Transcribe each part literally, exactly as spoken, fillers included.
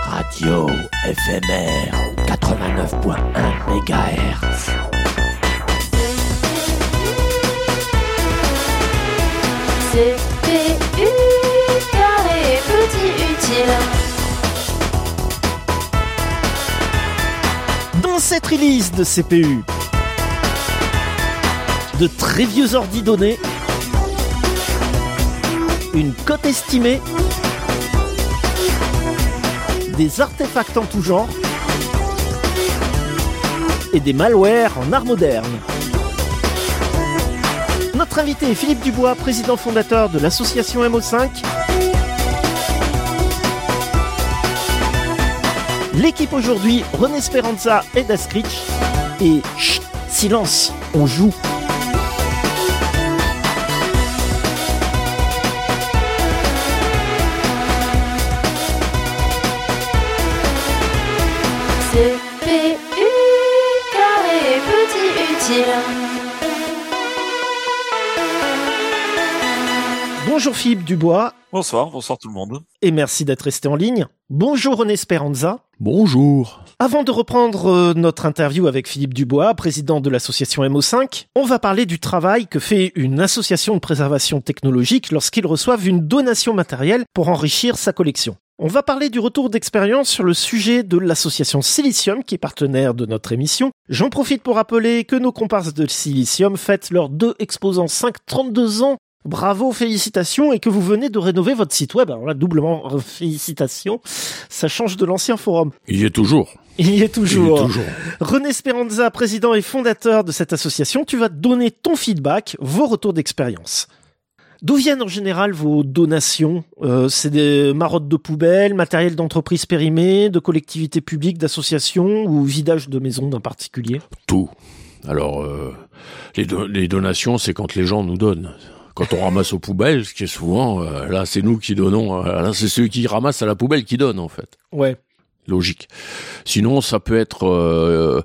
Radio éphémère quatre-vingt-neuf virgule un mégahertz. C P U, carré petit utile. Dans cette release de C P U, de très vieux ordi donnés, une cote estimée, des artefacts en tout genre et des malwares en art moderne. Notre invité est Philippe Dubois, président fondateur de l'association M O cinq. L'équipe aujourd'hui, René Speranza et Daskrich. Et chut, silence, on joue. C P U, carré petit utile. Bonjour Philippe Dubois. Bonsoir, bonsoir tout le monde. Et merci d'être resté en ligne. Bonjour René Speranza. Bonjour. Avant de reprendre euh, notre interview avec Philippe Dubois, président de l'association M O cinq, on va parler du travail que fait une association de préservation technologique lorsqu'ils reçoivent une donation matérielle pour enrichir sa collection. On va parler du retour d'expérience sur le sujet de l'association Silicium, qui est partenaire de notre émission. J'en profite pour rappeler que nos comparses de Silicium fêtent leurs deux exposants cinq trente-deux ans. Bravo, félicitations, et que vous venez de rénover votre site web. Alors là, doublement euh, félicitations. Ça change de l'ancien forum. Il y est toujours. Il y est toujours. Il y est toujours. René Speranza, président et fondateur de cette association, tu vas donner ton feedback, vos retours d'expérience. D'où viennent en général vos donations ? euh, C'est des marottes de poubelles, matériel d'entreprise périmé, de collectivités publiques, d'associations ou vidage de maisons d'un particulier ? Tout. Alors, euh, les, do- les donations, c'est quand les gens nous donnent. Quand on ramasse aux poubelles, ce qui est souvent, euh, là, c'est nous qui donnons. Euh, là, c'est ceux qui ramassent à la poubelle qui donnent, en fait. Ouais. Logique. Sinon, ça peut être euh,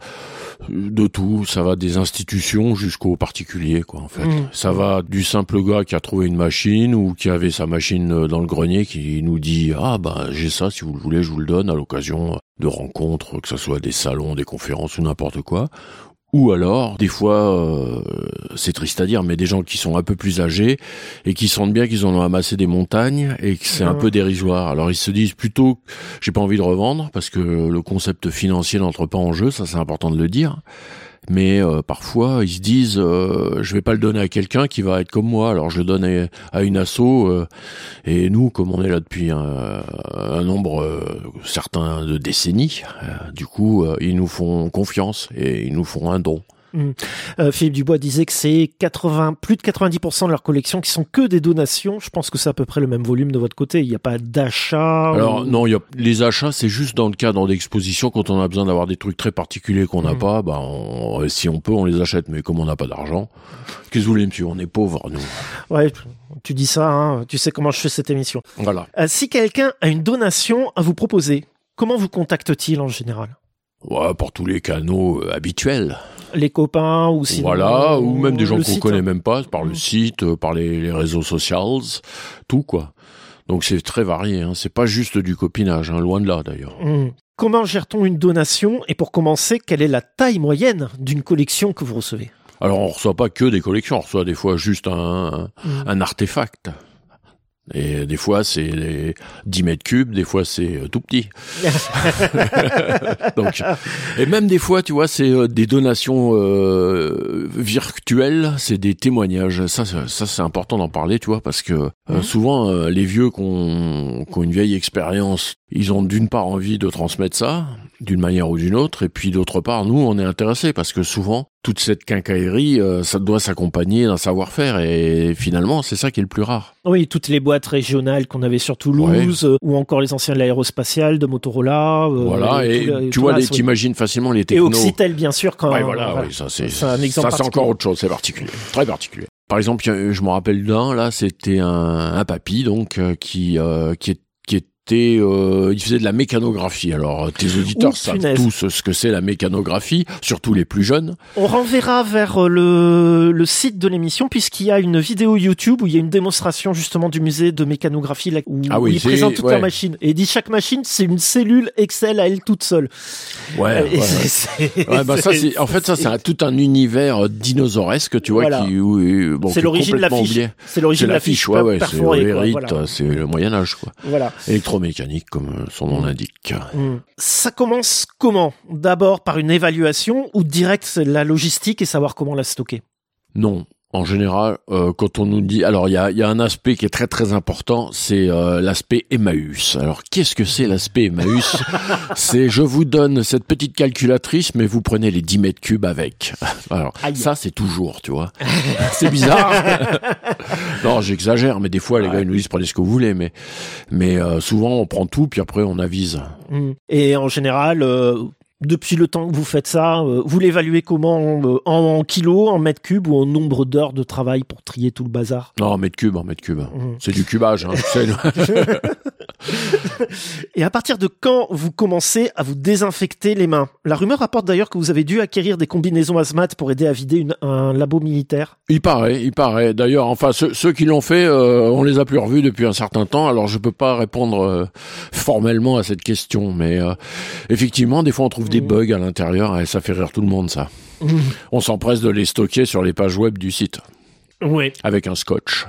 de tout. Ça va des institutions jusqu'aux particuliers, quoi, en fait. Mmh. Ça va du simple gars qui a trouvé une machine ou qui avait sa machine dans le grenier qui nous dit « Ah, ben, j'ai ça, si vous le voulez, je vous le donne à l'occasion de rencontres, que ce soit des salons, des conférences ou n'importe quoi. » Ou alors, des fois, euh, c'est triste à dire, mais des gens qui sont un peu plus âgés et qui sentent bien qu'ils en ont amassé des montagnes et que c'est un peu dérisoire. Alors ils se disent plutôt, j'ai pas envie de revendre parce que le concept financier n'entre pas en jeu, ça c'est important de le dire. Mais euh, parfois, ils se disent, euh, je vais pas le donner à quelqu'un qui va être comme moi. Alors je le donne à, à une asso. Euh, et nous, comme on est là depuis un, un nombre euh, certain de décennies, euh, du coup, euh, ils nous font confiance et ils nous font un don. Mmh. Euh, Philippe Dubois disait que c'est quatre-vingts, plus de quatre-vingt-dix pour cent de leur collection qui sont que des donations. Je pense que c'est à peu près le même volume de votre côté. Il n'y a pas d'achat. Alors ou... non, il y a les achats, c'est juste dans le cadre d'exposition quand on a besoin d'avoir des trucs très particuliers qu'on n'a mmh. pas. Bah, on, si on peut, on les achète. Mais comme on n'a pas d'argent, qu'est-ce que vous voulez, monsieur ? On est pauvres, nous. Ouais, tu dis ça. Hein, tu sais comment je fais cette émission. Voilà. Euh, si quelqu'un a une donation à vous proposer, comment vous contacte-t-il en général ? Ouais, par tous les canaux euh, habituels. Les copains ou sinon... Voilà, ou même des gens qu'on site. connaît même pas, par le site, par les, les réseaux sociaux, tout quoi. Donc c'est très varié, hein. C'est pas juste du copinage, hein, loin de là d'ailleurs. Mmh. Comment gère-t-on une donation ? Et pour commencer, quelle est la taille moyenne d'une collection que vous recevez ? Alors on reçoit pas que des collections, on reçoit des fois juste un, un, mmh. un artefact. Et des fois, c'est les dix mètres cubes, des fois, c'est tout petit. Donc, et même des fois, tu vois, c'est des donations euh, virtuelles, c'est des témoignages. Ça, ça, ça, c'est important d'en parler, tu vois, parce que euh, mmh. souvent, euh, les vieux qui ont, qui ont une vieille expérience, ils ont d'une part envie de transmettre ça, d'une manière ou d'une autre, et puis d'autre part, nous, on est intéressés, parce que souvent, toute cette quincaillerie, euh, ça doit s'accompagner d'un savoir-faire, et finalement, c'est ça qui est le plus rare. Oui, toutes les boîtes régionales qu'on avait sur Toulouse, ouais. euh, ou encore les anciens de l'aérospatiale, de Motorola. Euh, voilà, et, et tu vois, les, t'imagines facilement les technos. Et Oxytel, bien sûr, quand ouais, même. Voilà, voilà. oui, ça c'est, c'est un exemple ça c'est encore autre chose, c'est particulier, très particulier. Par exemple, je me rappelle d'un, là, c'était un, un papy, donc, euh, qui, euh, qui est qui est était, euh, il faisait de la mécanographie. Alors, tes auditeurs Ouh, savent punaise. tous ce que c'est la mécanographie, surtout les plus jeunes. On renverra vers le, le site de l'émission puisqu'il y a une vidéo YouTube où il y a une démonstration justement du musée de mécanographie là, où, Ah oui, où ils c'est- présentent toute ouais. leur machine. Et il dit chaque machine, c'est une cellule Excel à elle toute seule. Ouais, Et ouais, c'est- ouais. c'est- Ouais, bah ça, c'est, en fait, ça, c'est un- tout un univers euh, dinosauresque, tu vois, Voilà. qui, où, euh, bon, c'est qui est l'origine de la complètement fiche. oublié. C'est l'origine C'est de la la fiche, fiche, ouais, ouais, c'est perforée, quoi, l'érite, voilà. c'est le Moyen-Âge, quoi. Voilà. Électromécanique, comme euh, son nom l'indique. Mm. Ça commence comment? D'abord par une évaluation ou direct c'est la logistique et savoir comment la stocker? Non. En général, euh, quand on nous dit... Alors, il y a, il y a un aspect qui est très très important, c'est euh, l'aspect Emmaüs. Alors, qu'est-ce que c'est l'aspect Emmaüs? C'est, je vous donne cette petite calculatrice, mais vous prenez les dix mètres cubes avec. Alors, Aïe. ça, c'est toujours, tu vois. C'est bizarre. Non, j'exagère, mais des fois, les gars, ils nous disent, prenez ce que vous voulez, mais, mais euh, souvent, on prend tout, puis après, on avise. Mm. Et en général, euh, depuis le temps que vous faites ça, euh, vous l'évaluez comment? euh, en, en kilos, en mètres cubes ou en nombre d'heures de travail pour trier tout le bazar? Non, en mètres cubes, en mètres cubes. Mm. C'est du cubage, hein. C'est- Et à partir de quand vous commencez à vous désinfecter les mains? La rumeur rapporte d'ailleurs que vous avez dû acquérir des combinaisons hazmat pour aider à vider une- un labo militaire. Il paraît, il paraît. D'ailleurs, enfin, ceux, ceux qui l'ont fait, euh, on les a plus revus depuis un certain temps. Alors, je peux pas répondre euh, formellement à cette question, mais euh, effectivement, des fois, on trouve des bugs à l'intérieur et ça fait rire tout le monde, ça. On s'empresse de les stocker sur les pages web du site Oui. avec un scotch.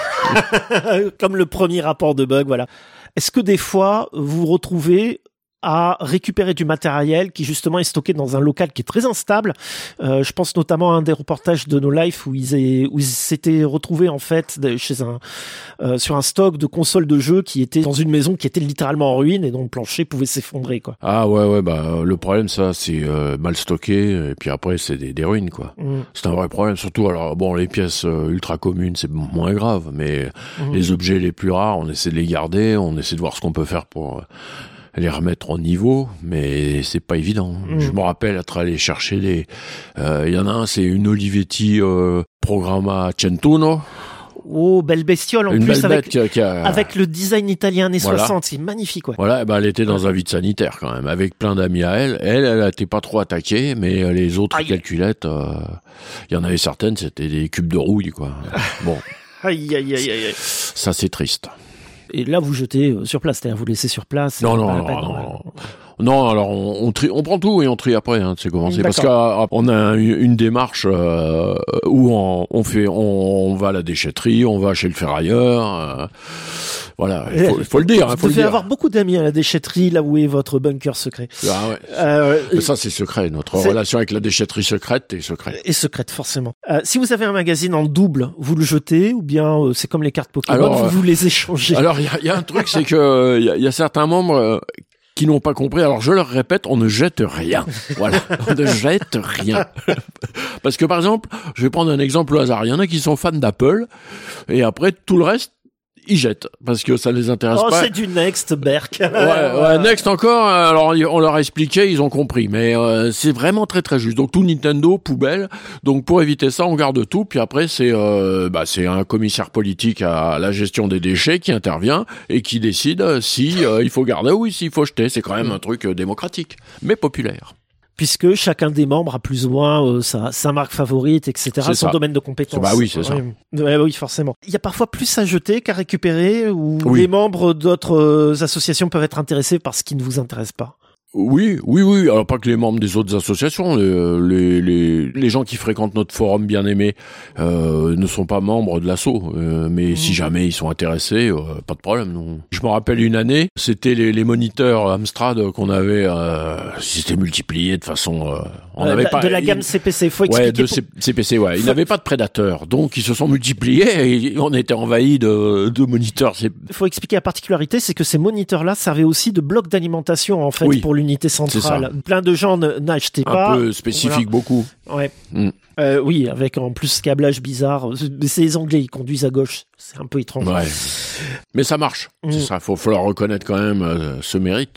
Comme le premier rapport de bug, voilà. Est-ce que des fois, vous vous retrouvez à récupérer du matériel qui justement est stocké dans un local qui est très instable? Euh, je pense notamment à un des reportages de No Life où ils, aient, où ils s'étaient retrouvés en fait de- chez un, euh, sur un stock de consoles de jeux qui était dans une maison qui était littéralement en ruine et dont le plancher pouvait s'effondrer, quoi. Ah ouais, ouais, bah le problème, ça, c'est euh, mal stocké et puis après, c'est des, des ruines, quoi. Mm. C'est un vrai problème, surtout, alors, bon, les pièces euh, ultra communes, c'est moins grave, mais Mm. les objets les plus rares, on essaie de les garder, on essaie de voir ce qu'on peut faire pour euh, les remettre au niveau, mais c'est pas évident. Mm. Je me rappelle être allé chercher les... Il euh, y en a un, c'est une Olivetti euh, Programma Centuno, Oh, belle bestiole en une plus belle avec, bête qui a... qui a- avec le design italien années Voilà. soixante, c'est magnifique, ouais. Voilà, eh ben, elle était dans un vide sanitaire quand même, avec plein d'amis à elle. Elle, elle était pas trop attaquée, mais euh, les autres Aïe. calculettes, euh, il y en avait certaines, c'était des cubes de rouille, quoi. Bon, Aïe, aïe, aïe, aïe, aïe. ça c'est triste. Et là, vous jetez euh, sur place, c'est-à-dire vous laissez sur place. Non, c'est non, pas la non, peine, non, ouais. non. Non, alors on, on, trie, on prend tout et on trie après, hein, c'est commencé. Parce D'accord. qu'on a une, une démarche euh, où on, on fait, on, on va à la déchetterie, on va chez le ferrailleur. Euh, voilà, il faut, il faut le dire. Vous Il faut le devez dire. avoir beaucoup d'amis à la déchetterie, là où est votre bunker secret. Ah ouais. Euh, Mais ça, c'est secret. Notre C'est- relation avec la déchetterie secrète est secrète. et secrète, forcément. Euh, si vous avez un magazine en double, vous le jetez ou bien euh, c'est comme les cartes Pokémon, Alors, vous euh, vous les échangez? Alors, il y a, il y a un truc, c'est que il y, a- il y a certains membres euh, qui n'ont pas compris. Alors, je leur répète, on ne jette rien. Voilà, on ne jette rien. Parce que, par exemple, je vais prendre un exemple au hasard. Il y en a qui sont fans d'Apple, et après, tout le reste, ils jettent, parce que ça les intéresse Oh, pas. c'est du Next, Berk. Ouais, ouais, Next encore, alors on leur a expliqué, ils ont compris, mais euh, c'est vraiment très très juste. Donc tout Nintendo, poubelle, donc pour éviter ça, on garde tout, puis après c'est euh, bah, c'est un commissaire politique à la gestion des déchets qui intervient et qui décide si euh, il faut garder ou s'il faut jeter. C'est quand même un truc euh, démocratique, mais populaire. Puisque chacun des membres a plus ou moins euh, sa, sa marque favorite, et cetera, C'est son ça. domaine de compétence. Bah oui, c'est ça. Ouais. Ouais, oui, forcément. Il y a parfois plus à jeter qu'à récupérer, ou Oui. les membres d'autres euh, associations peuvent être intéressés par ce qui ne vous intéresse pas. Oui, oui, oui. Alors pas que les membres des autres associations, les les les, les gens qui fréquentent notre forum bien aimé euh, ne sont pas membres de l'asso, euh, mais Mmh. si jamais ils sont intéressés, euh, pas de problème. Non. Je me rappelle une année, c'était les, les moniteurs Amstrad qu'on avait, euh, c'était multiplié de façon, euh, on Euh, n'avait de, pas de la gamme C P C, faut expliquer. Ouais, de pour- C- CPC, ouais. Ils n'avaient pas de prédateurs, donc ils se sont multipliés et on était envahis de, de moniteurs. C'est faut expliquer la particularité, c'est que ces moniteurs-là servaient aussi de bloc d'alimentation en fait Oui, pour l'unité centrale. Plein de gens ne- n'achetaient pas. un peu spécifique, beaucoup. Ouais. Mm. Euh, oui, avec en plus ce câblage bizarre. Mais c'est les Anglais, ils conduisent à gauche. C'est un peu étrange. Ouais. Mais ça marche. Mm. C'est ça. Faut, faut leur reconnaître quand même euh, ce mérite.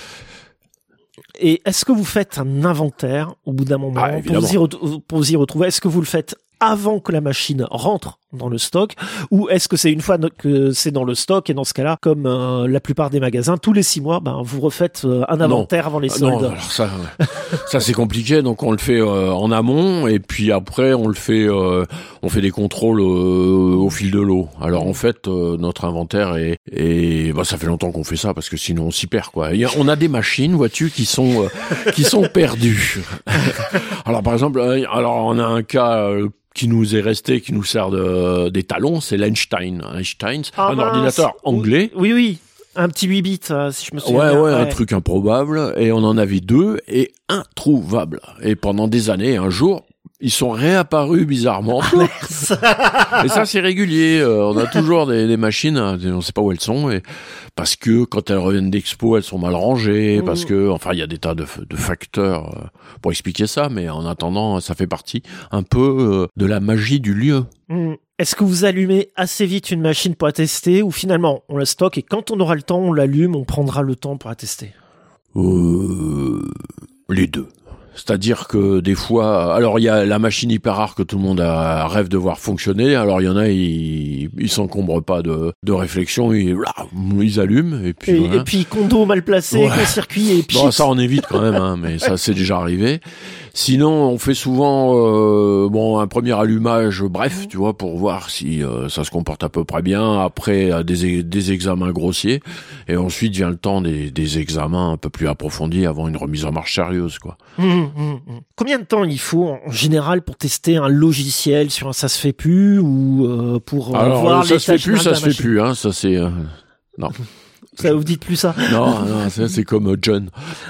Et est-ce que vous faites un inventaire au bout d'un moment Ah, pour, évidemment. vous y re- pour vous y retrouver? Est-ce que vous le faites avant que la machine rentre dans le stock, ou est-ce que c'est une fois que c'est dans le stock et dans ce cas-là, comme euh, la plupart des magasins, tous les six mois, ben vous refaites euh, un inventaire non. avant les soldes. Non, alors ça, ça c'est compliqué, donc on le fait euh, en amont et puis après on le fait, euh, on fait des contrôles euh, au fil de l'eau. Alors en fait, euh, notre inventaire est, est bah, ça fait longtemps qu'on fait ça parce que sinon on s'y perd quoi. Y a, on a des machines, vois-tu, qui sont euh, qui sont perdues. Alors par exemple, alors on a un cas euh, qui nous est resté, qui nous sert de, des talons, c'est l'Einstein. Einstein, ah, un mince. ordinateur anglais. Oui, oui. Un petit huit bits, euh, si je me souviens ouais, bien. Ouais, ouais, un truc improbable. Et on en avait deux, et introuvable. Et pendant des années, un jour, ils sont réapparus bizarrement. Et ça, c'est régulier. Euh, on a toujours des, des machines, on sait pas où elles sont, et parce que quand elles reviennent d'expo, elles sont mal rangées, mmh. parce que, enfin, il y a des tas de, de facteurs euh, pour expliquer ça, mais en attendant, ça fait partie un peu euh, de la magie du lieu. Mmh. Est-ce que vous allumez assez vite une machine pour la tester, ou finalement, on la stocke et quand on aura le temps, on l'allume, on prendra le temps pour la tester? Euh, les deux. C'est-à-dire que des fois, alors il y a la machine hyper rare que tout le monde a, rêve de voir fonctionner. Alors il y en a, ils, ils s'encombrent pas de, de réflexion, ils, ils allument et puis. Et, voilà. et puis condo mal placé, ouais. circuit et puis. Bon, ça on évite quand même, hein, mais ça c'est déjà arrivé. Sinon, on fait souvent euh, bon un premier allumage, bref, tu vois, pour voir si euh, ça se comporte à peu près bien. Après euh, des, des examens grossiers, et ensuite vient le temps des, des examens un peu plus approfondis avant une remise en marche sérieuse, quoi. Mmh, mmh, mmh. Combien de temps il faut en général pour tester un logiciel sur un ça se fait plus ou euh, pour euh, Alors, voir ça les se fait plus, ça se machine. fait plus, hein. Ça c'est euh, non. Ça, vous dites plus ça? Non, non, ça, c'est comme John.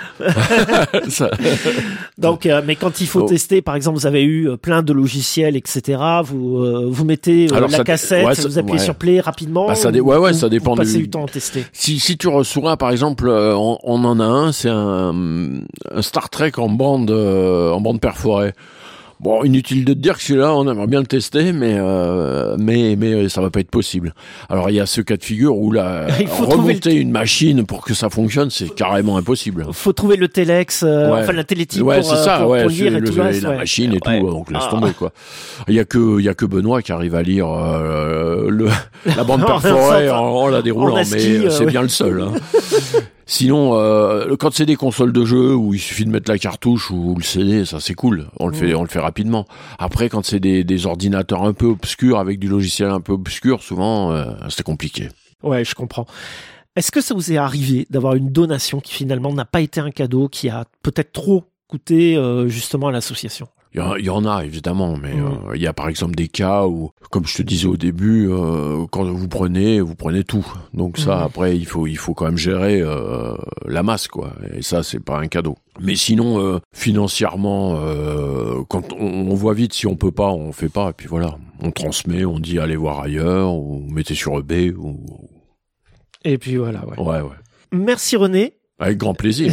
ça... Donc, euh, mais quand il faut oh. tester, par exemple, vous avez eu plein de logiciels, et cetera. Vous euh, vous mettez euh, la ça, cassette, ouais, ça, vous appuyez ouais. sur play rapidement. Bah, ça dé... Ouais, ouais, ou, ça dépend. Vous passez du... du temps à tester. Si si tu reçois, par exemple, euh, on, on en a un, c'est un, un Star Trek en bande euh, en bande perforée. Bon, inutile de te dire que celui-là, on aimerait bien le tester, mais euh, mais mais ça va pas être possible. Alors il y a ce cas de figure où là, remonter le... une machine pour que ça fonctionne, c'est carrément impossible. Faut trouver le téléx, euh, ouais. enfin la télétype ouais, pour, c'est ça, pour, ouais, pour lire le, et tout le, le la ouais. machine et ouais. tout, donc laisse ah. tomber quoi. Il y a que il y a que Benoît qui arrive à lire euh, le la bande perforée en, en la déroulant, en mais euh, c'est ouais. bien le seul. Hein. Sinon, euh, quand c'est des consoles de jeu où il suffit de mettre la cartouche ou le C D, ça c'est cool. On le fait, mmh. on le fait rapidement. Après, quand c'est des, des ordinateurs un peu obscurs avec du logiciel un peu obscur, souvent, euh, c'est compliqué. Ouais, je comprends. Est-ce que ça vous est arrivé d'avoir une donation qui finalement n'a pas été un cadeau, qui a peut-être trop coûté euh, justement à l'association? Il y, il y en a évidemment, mais mmh. euh, il y a par exemple des cas où, comme je te disais au début, euh, quand vous prenez, vous prenez tout. Donc ça, mmh. après, il faut il faut quand même gérer euh, la masse, quoi. Et ça, c'est pas un cadeau. Mais sinon, euh, financièrement, euh, quand on, on voit vite si on peut pas, on fait pas. Et puis voilà, on transmet, on dit allez voir ailleurs, ou mettez sur eBay. Ou... Et puis voilà. Ouais. Ouais, ouais. Merci René. Avec grand plaisir.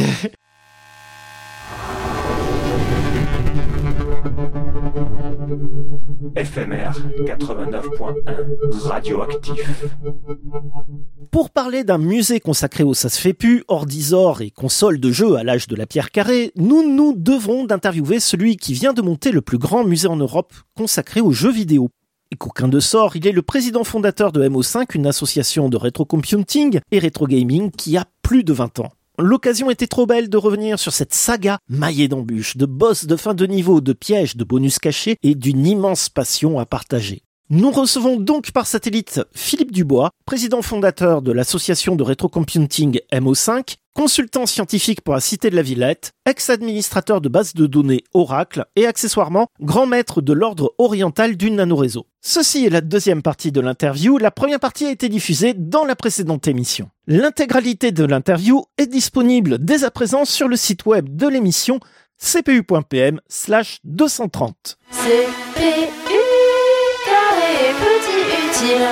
F M R quatre-vingt-neuf point un, radioactif. Pour parler d'un musée consacré au ça se fait plus, ordisors et consoles de jeux à l'âge de la pierre carrée, nous nous devrons d'interviewer celui qui vient de monter le plus grand musée en Europe consacré aux jeux vidéo. Et qu'aucun de sort, il est le président fondateur de M O cinq, une association de rétrocomputing et rétro-gaming qui a plus de vingt ans. L'occasion était trop belle de revenir sur cette saga maillée d'embûches, de boss de fin de niveau, de pièges, de bonus cachés et d'une immense passion à partager. Nous recevons donc par satellite Philippe Dubois, président fondateur de l'association de rétrocomputing M O cinq, consultant scientifique pour la Cité de la Villette, ex-administrateur de base de données Oracle et accessoirement grand maître de l'ordre oriental du nanoréseau. Ceci est la deuxième partie de l'interview. La première partie a été diffusée dans la précédente émission. L'intégralité de l'interview est disponible dès à présent sur le site web de l'émission c p u point p m slash deux cent trente. C P U carré petit utile.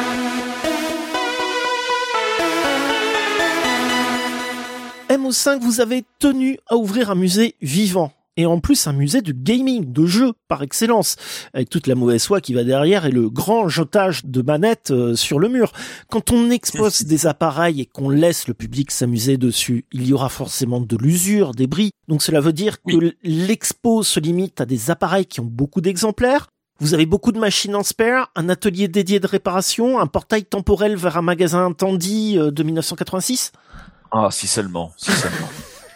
M O cinq, vous avez tenu à ouvrir un musée vivant. Et en plus, un musée de gaming, de jeux, par excellence, avec toute la mauvaise foi qui va derrière et le grand jetage de manettes euh, sur le mur. Quand on expose des appareils et qu'on laisse le public s'amuser dessus, il y aura forcément de l'usure, des bris. Donc cela veut dire que oui. l'expo se limite à des appareils qui ont beaucoup d'exemplaires, Vous avez beaucoup de machines en spare, un atelier dédié de réparation, un portail temporel vers un magasin Tandy euh, de dix-neuf cent quatre-vingt-six? Ah, si seulement, si seulement.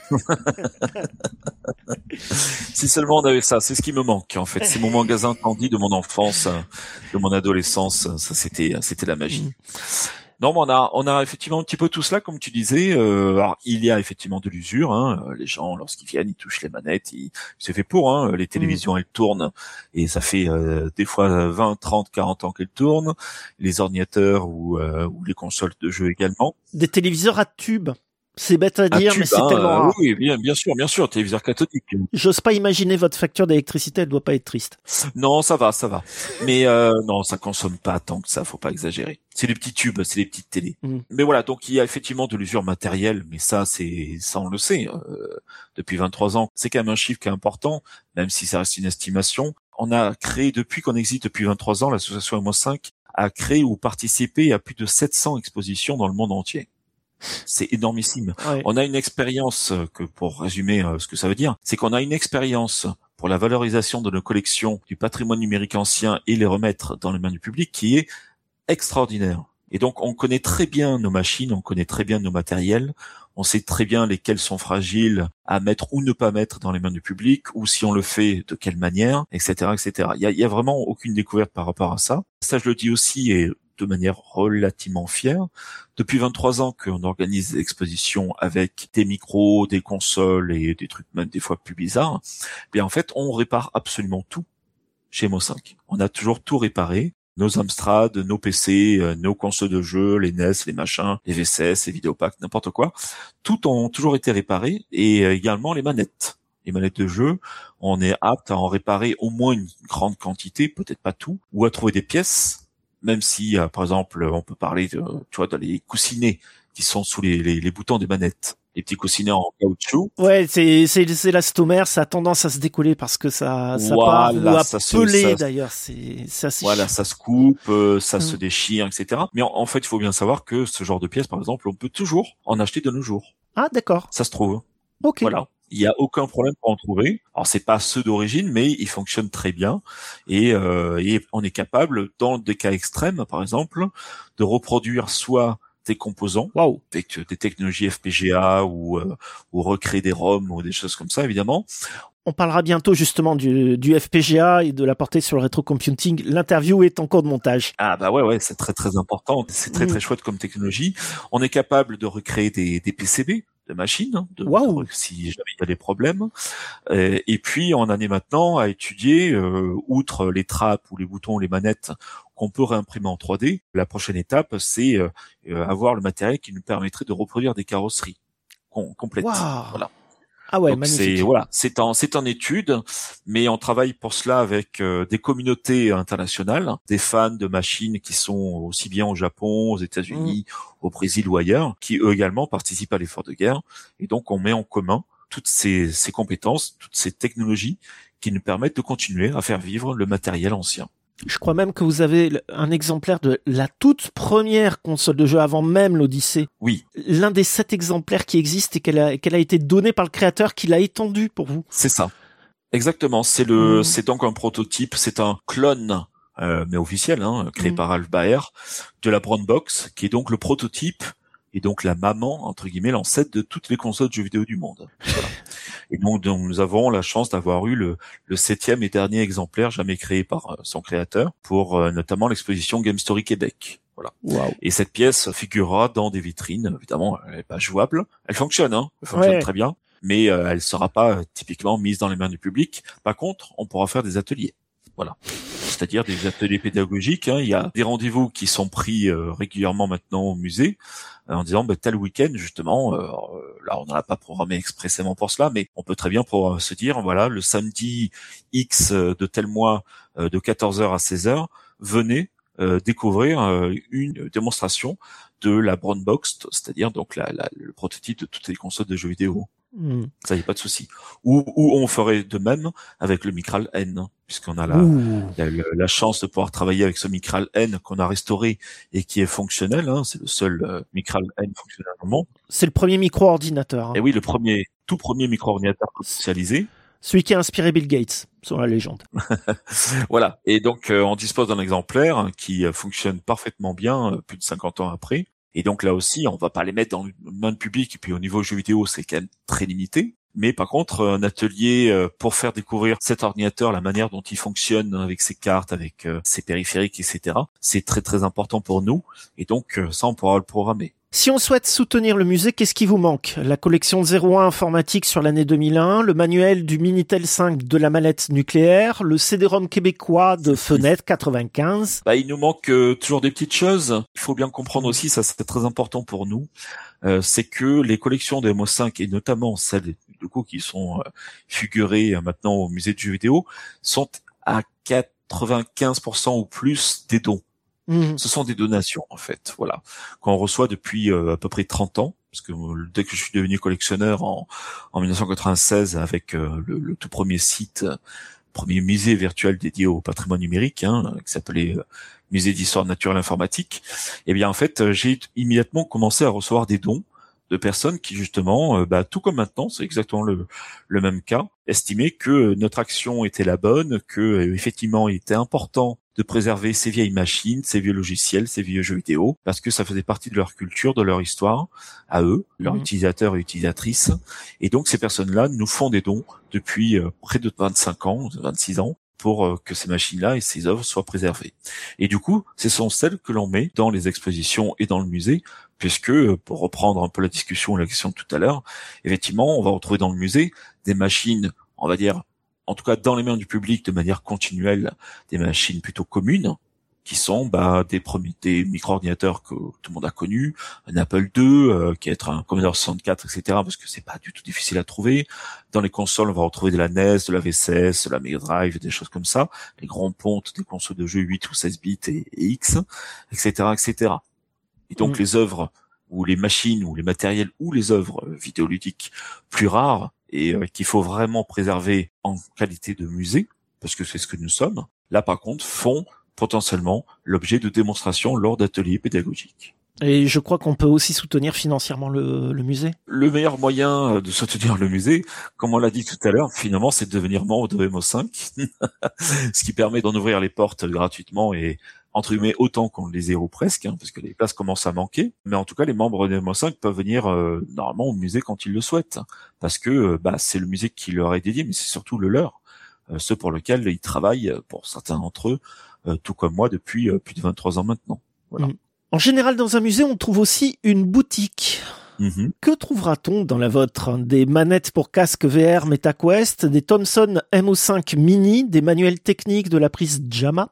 Si seulement on avait ça, c'est ce qui me manque en fait. C'est mon magasin Tandy de mon enfance, de mon adolescence. Ça, c'était, c'était la magie. Non, mais on a, on a effectivement un petit peu tout cela, comme tu disais. Euh, alors, il y a effectivement de l'usure. Hein. Les gens, lorsqu'ils viennent, ils touchent les manettes. Ils... C'est fait pour. Hein. Les télévisions, elles tournent et ça fait euh, des fois vingt, trente, quarante ans qu'elles tournent. Les ordinateurs ou, euh, ou les consoles de jeux également. Des téléviseurs à tube. C'est bête à dire, tube, mais c'est hein, tellement rare. Oui, bien, bien sûr, bien sûr, téléviseur cathodique. J'ose pas imaginer votre facture d'électricité, elle doit pas être triste. Non, ça va, ça va. Mais euh, non, ça consomme pas tant que ça, faut pas exagérer. C'est des petits tubes, c'est des petites télés. Mm. Mais voilà, donc il y a effectivement de l'usure matérielle, mais ça, c'est, ça on le sait. Euh, depuis vingt-trois ans, c'est quand même un chiffre qui est important, même si ça reste une estimation. On a créé, depuis qu'on existe depuis vingt-trois ans, l'association M O cinq a créé ou participé à plus de sept cents expositions dans le monde entier. C'est énormissime. Ouais. On a une expérience que, pour résumer euh, ce que ça veut dire, c'est qu'on a une expérience pour la valorisation de nos collections du patrimoine numérique ancien et les remettre dans les mains du public qui est extraordinaire. Et donc, on connaît très bien nos machines, on connaît très bien nos matériels, on sait très bien lesquels sont fragiles à mettre ou ne pas mettre dans les mains du public, ou si on le fait, de quelle manière, et cetera, et cetera. Il y a, il y a vraiment aucune découverte par rapport à ça. Ça, je le dis aussi, et de manière relativement fière. Depuis vingt-trois ans qu'on organise des expositions avec des micros, des consoles et des trucs même des fois plus bizarres, bien en fait, on répare absolument tout chez M O cinq. On a toujours tout réparé. Nos Amstrad, nos P C, nos consoles de jeux, les N E S, les machins, les V C S, les vidéopacks, n'importe quoi. Tout ont toujours été réparés et également les manettes. Les manettes de jeu, on est apte à en réparer au moins une grande quantité, peut-être pas tout, ou à trouver des pièces. Même si, euh, par exemple, on peut parler de, tu vois, de les coussinets qui sont sous les, les, les boutons des manettes. Les petits coussinets en caoutchouc. Ouais, c'est, c'est, c'est l'élastomère, ça a tendance à se décoller parce que ça, ça voilà, part, ou à ça peler se, ça, d'ailleurs, c'est, c'est assez Voilà, chiant. ça se coupe, euh, ça mmh. se Mm. déchire, et cetera. Mais en, en fait, il faut bien savoir que ce genre de pièces, par exemple, on peut toujours en acheter de nos jours. Ah, d'accord. Ça se trouve. Ok. Voilà. Il y a aucun problème pour en trouver. Alors c'est pas ceux d'origine, mais ils fonctionnent très bien et, euh, et on est capable, dans des cas extrêmes, par exemple, de reproduire soit des composants wow. avec des technologies F P G A ou, euh, ou recréer des ROM ou des choses comme ça, évidemment. On parlera bientôt justement du, du F P G A et de la portée sur le rétrocomputing. L'interview est en cours de montage. Ah bah ouais ouais, c'est très très important. C'est très mmh. très chouette comme technologie. On est capable de recréer des, des P C B. De machines, de, wow. de, si jamais il y a des problèmes. Euh, et puis, on en est maintenant à étudier, euh, outre les trappes ou les boutons ou les manettes qu'on peut réimprimer en trois D, la prochaine étape, c'est euh, avoir le matériel qui nous permettrait de reproduire des carrosseries com- complètes. Wow. Voilà. Ah ouais, donc magnifique. c'est voilà, c'est en c'est en étude, mais on travaille pour cela avec euh, des communautés internationales, des fans de machines qui sont aussi bien au Japon, aux États-Unis, mmh. au Brésil ou ailleurs, qui eux également participent à l'effort de guerre. Et donc on met en commun toutes ces ces compétences, toutes ces technologies qui nous permettent de continuer à faire vivre le matériel ancien. Je crois même que vous avez un exemplaire de la toute première console de jeu avant même l'Odyssée. Oui. L'un des sept exemplaires qui existent et qu'elle a, qu'elle a été donnée par le créateur qui l'a étendu pour vous. C'est ça. Exactement. C'est le, mmh. c'est donc un prototype, c'est un clone, euh, mais officiel, hein, créé mmh. par Alf Baer, de la Brown Box, qui est donc le prototype et donc la maman, entre guillemets, l'ancêtre de toutes les consoles de jeux vidéo du monde. Voilà. Et donc, donc, nous avons la chance d'avoir eu le, le septième et dernier exemplaire jamais créé par euh, son créateur pour euh, notamment l'exposition Game Story Québec. Voilà. Wow. Et cette pièce figurera dans des vitrines. Évidemment, elle n'est pas jouable. Elle fonctionne, hein. Elle fonctionne ouais. très bien. Mais euh, elle sera pas euh, typiquement mise dans les mains du public. Par contre, on pourra faire des ateliers. Voilà. C'est-à-dire des ateliers pédagogiques. Hein. Il y a des rendez-vous qui sont pris euh, régulièrement maintenant au musée euh, en disant bah, tel week-end justement. Euh, là, on n'en a pas programmé expressément pour cela, mais on peut très bien pour euh, se dire voilà le samedi X euh, de tel mois euh, de quatorze heures à seize heures, venez euh, découvrir euh, une démonstration de la Brown Box, c'est-à-dire donc la, la, le prototype de toutes les consoles de jeux vidéo. Mmh. Ça y a pas de souci. Ou, ou on ferait de même avec le Micral N, puisqu'on a la, la, la chance de pouvoir travailler avec ce Micral N qu'on a restauré et qui est fonctionnel. Hein, c'est le seul euh, Micral N fonctionnel au monde. C'est le premier micro-ordinateur. Hein. Et oui, le premier, tout premier micro-ordinateur commercialisé. Celui qui a inspiré Bill Gates. selon la légende. Voilà. Et donc, euh, on dispose d'un exemplaire hein, qui euh, fonctionne parfaitement bien euh, plus de cinquante ans après. Et donc là aussi, on va pas les mettre dans le main public. Et puis au niveau jeux vidéo, c'est quand même très limité. Mais par contre, un atelier euh, pour faire découvrir cet ordinateur, la manière dont il fonctionne avec ses cartes, avec euh, ses périphériques, et cetera, c'est très très important pour nous. Et donc, euh, ça, on pourra le programmer. Si on souhaite soutenir le musée, qu'est-ce qui vous manque? La collection zéro un informatique sur l'année deux mille un, le manuel du Minitel cinq de la mallette nucléaire, le C D-ROM québécois de Fenêtre quatre-vingt-quinze. Bah, il nous manque euh, toujours des petites choses. Il faut bien comprendre aussi, ça c'est très important pour nous, euh, c'est que les collections de M O cinq, et notamment celles du coup qui sont euh, figurées euh, maintenant au musée de jeux vidéo, sont à quatre-vingt-quinze pour cent ou plus des dons. Mmh. Ce sont des donations en fait, voilà, qu'on reçoit depuis euh, à peu près trente ans, parce que euh, dès que je suis devenu collectionneur en, en dix-neuf cent quatre-vingt-seize avec euh, le, le tout premier site, euh, premier musée virtuel dédié au patrimoine numérique, hein, qui s'appelait euh, Musée d'histoire naturelle informatique, et bien en fait euh, j'ai immédiatement commencé à recevoir des dons de personnes qui justement, euh, bah, tout comme maintenant, c'est exactement le, le même cas, estimaient que notre action était la bonne, que euh, effectivement il était important de préserver ces vieilles machines, ces vieux logiciels, ces vieux jeux vidéo, parce que ça faisait partie de leur culture, de leur histoire, à eux, leurs mmh. utilisateurs et utilisatrices. Et donc ces personnes-là nous font des dons depuis euh, près de vingt-cinq ans, vingt-six ans, pour euh, que ces machines-là et ces œuvres soient préservées. Et du coup, ce sont celles que l'on met dans les expositions et dans le musée, puisque, pour reprendre un peu la discussion ou la question de tout à l'heure, effectivement, on va retrouver dans le musée des machines, on va dire, en tout cas dans les mains du public de manière continuelle, des machines plutôt communes, qui sont bah, des premiers des micro-ordinateurs que tout le monde a connus, un Apple deux, euh, qui est un Commodore soixante-quatre, et cetera, parce que c'est pas du tout difficile à trouver. Dans les consoles, on va retrouver de la N E S, de la V C S, de la Mega Drive, des choses comme ça, les grands pontes des consoles de jeux huit ou seize bits et, et X, et cetera, et cetera. Et donc mmh. les œuvres, ou les machines, ou les matériels, ou les œuvres vidéoludiques plus rares, et euh, qu'il faut vraiment préserver en qualité de musée, parce que c'est ce que nous sommes, là par contre, font potentiellement l'objet de démonstrations lors d'ateliers pédagogiques. Et je crois qu'on peut aussi soutenir financièrement le, le musée. Le meilleur moyen de soutenir le musée, comme on l'a dit tout à l'heure, finalement, c'est de devenir membre de M O cinq, ce qui permet d'en ouvrir les portes gratuitement et entre guillemets autant qu'on les ait ou presque, hein, parce que les places commencent à manquer. Mais en tout cas, les membres de M O cinq peuvent venir euh, normalement au musée quand ils le souhaitent, parce que euh, bah, c'est le musée qui leur est dédié, mais c'est surtout le leur, euh, ceux pour lesquels ils travaillent, pour certains d'entre eux, euh, tout comme moi, depuis euh, plus de vingt-trois ans maintenant. Voilà. Mmh. En général, dans un musée, on trouve aussi une boutique. Mmh. Que trouvera-t-on dans la vôtre? Des manettes pour casque V R MetaQuest, des Thomson M O cinq Mini, des manuels techniques de la prise JAMA?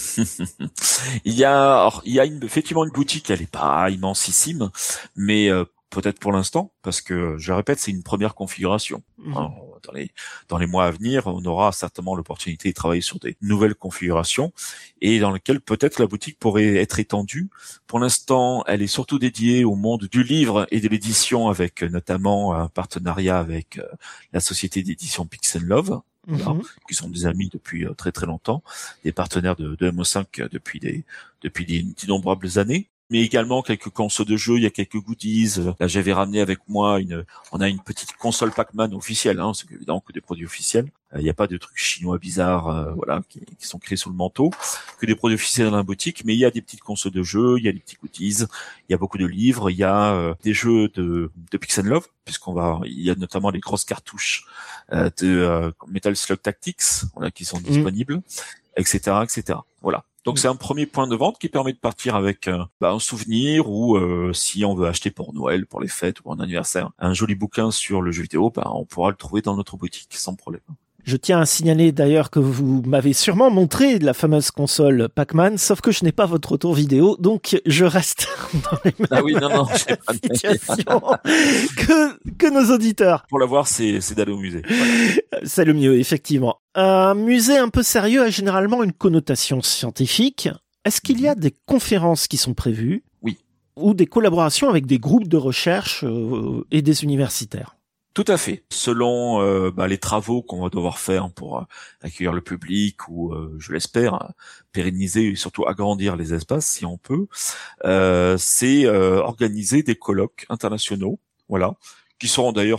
il y a, alors, il y a une, effectivement une boutique, elle est pas immensissime, mais euh, peut-être pour l'instant, parce que je répète, c'est une première configuration. Mmh. Alors, dans les dans les mois à venir, on aura certainement l'opportunité de travailler sur des nouvelles configurations et dans lesquelles peut-être la boutique pourrait être étendue. Pour l'instant, elle est surtout dédiée au monde du livre et de l'édition, avec notamment un partenariat avec euh, la société d'édition Pixel Love. Voilà, mmh. qui sont des amis depuis euh, très très longtemps, des partenaires de, de M O cinq depuis des depuis des innombrables années, mais également quelques consoles de jeux, il y a quelques goodies. Là, j'avais ramené avec moi une, on a une petite console Pac-Man officielle, hein, c'est évidemment que des produits officiels. Il n'y a pas de trucs chinois bizarres, euh, voilà, qui, qui sont créés sous le manteau, que des produits officiels dans la boutique. Mais il y a des petites consoles de jeux, il y a des petits goodies, il y a beaucoup de livres, il y a euh, des jeux de, de Pixel Love, puisqu'on va, il y a notamment les grosses cartouches euh, de euh, Metal Slug Tactics, voilà, qui sont disponibles, mmh. et cetera, et cetera. Voilà. Donc c'est un premier point de vente qui permet de partir avec euh, bah, un souvenir, ou euh, si on veut acheter pour Noël, pour les fêtes ou pour un anniversaire, un joli bouquin sur le jeu vidéo, bah, on pourra le trouver dans notre boutique sans problème. Je tiens à signaler d'ailleurs que vous m'avez sûrement montré la fameuse console Pac-Man, sauf que je n'ai pas votre retour vidéo, donc je reste dans les mêmes ah oui, non, non, j'ai pas situations que, que nos auditeurs. Pour l'avoir, c'est, c'est d'aller au musée. Voilà. C'est le mieux, effectivement. Un musée un peu sérieux a généralement une connotation scientifique. Est-ce qu'il y a des conférences qui sont prévues? Oui. Ou des collaborations avec des groupes de recherche euh, et des universitaires? Tout à fait. Selon euh, bah, les travaux qu'on va devoir faire pour euh, accueillir le public ou, euh, je l'espère, euh, pérenniser et surtout agrandir les espaces si on peut, euh, c'est euh, organiser des colloques internationaux, voilà, qui seront d'ailleurs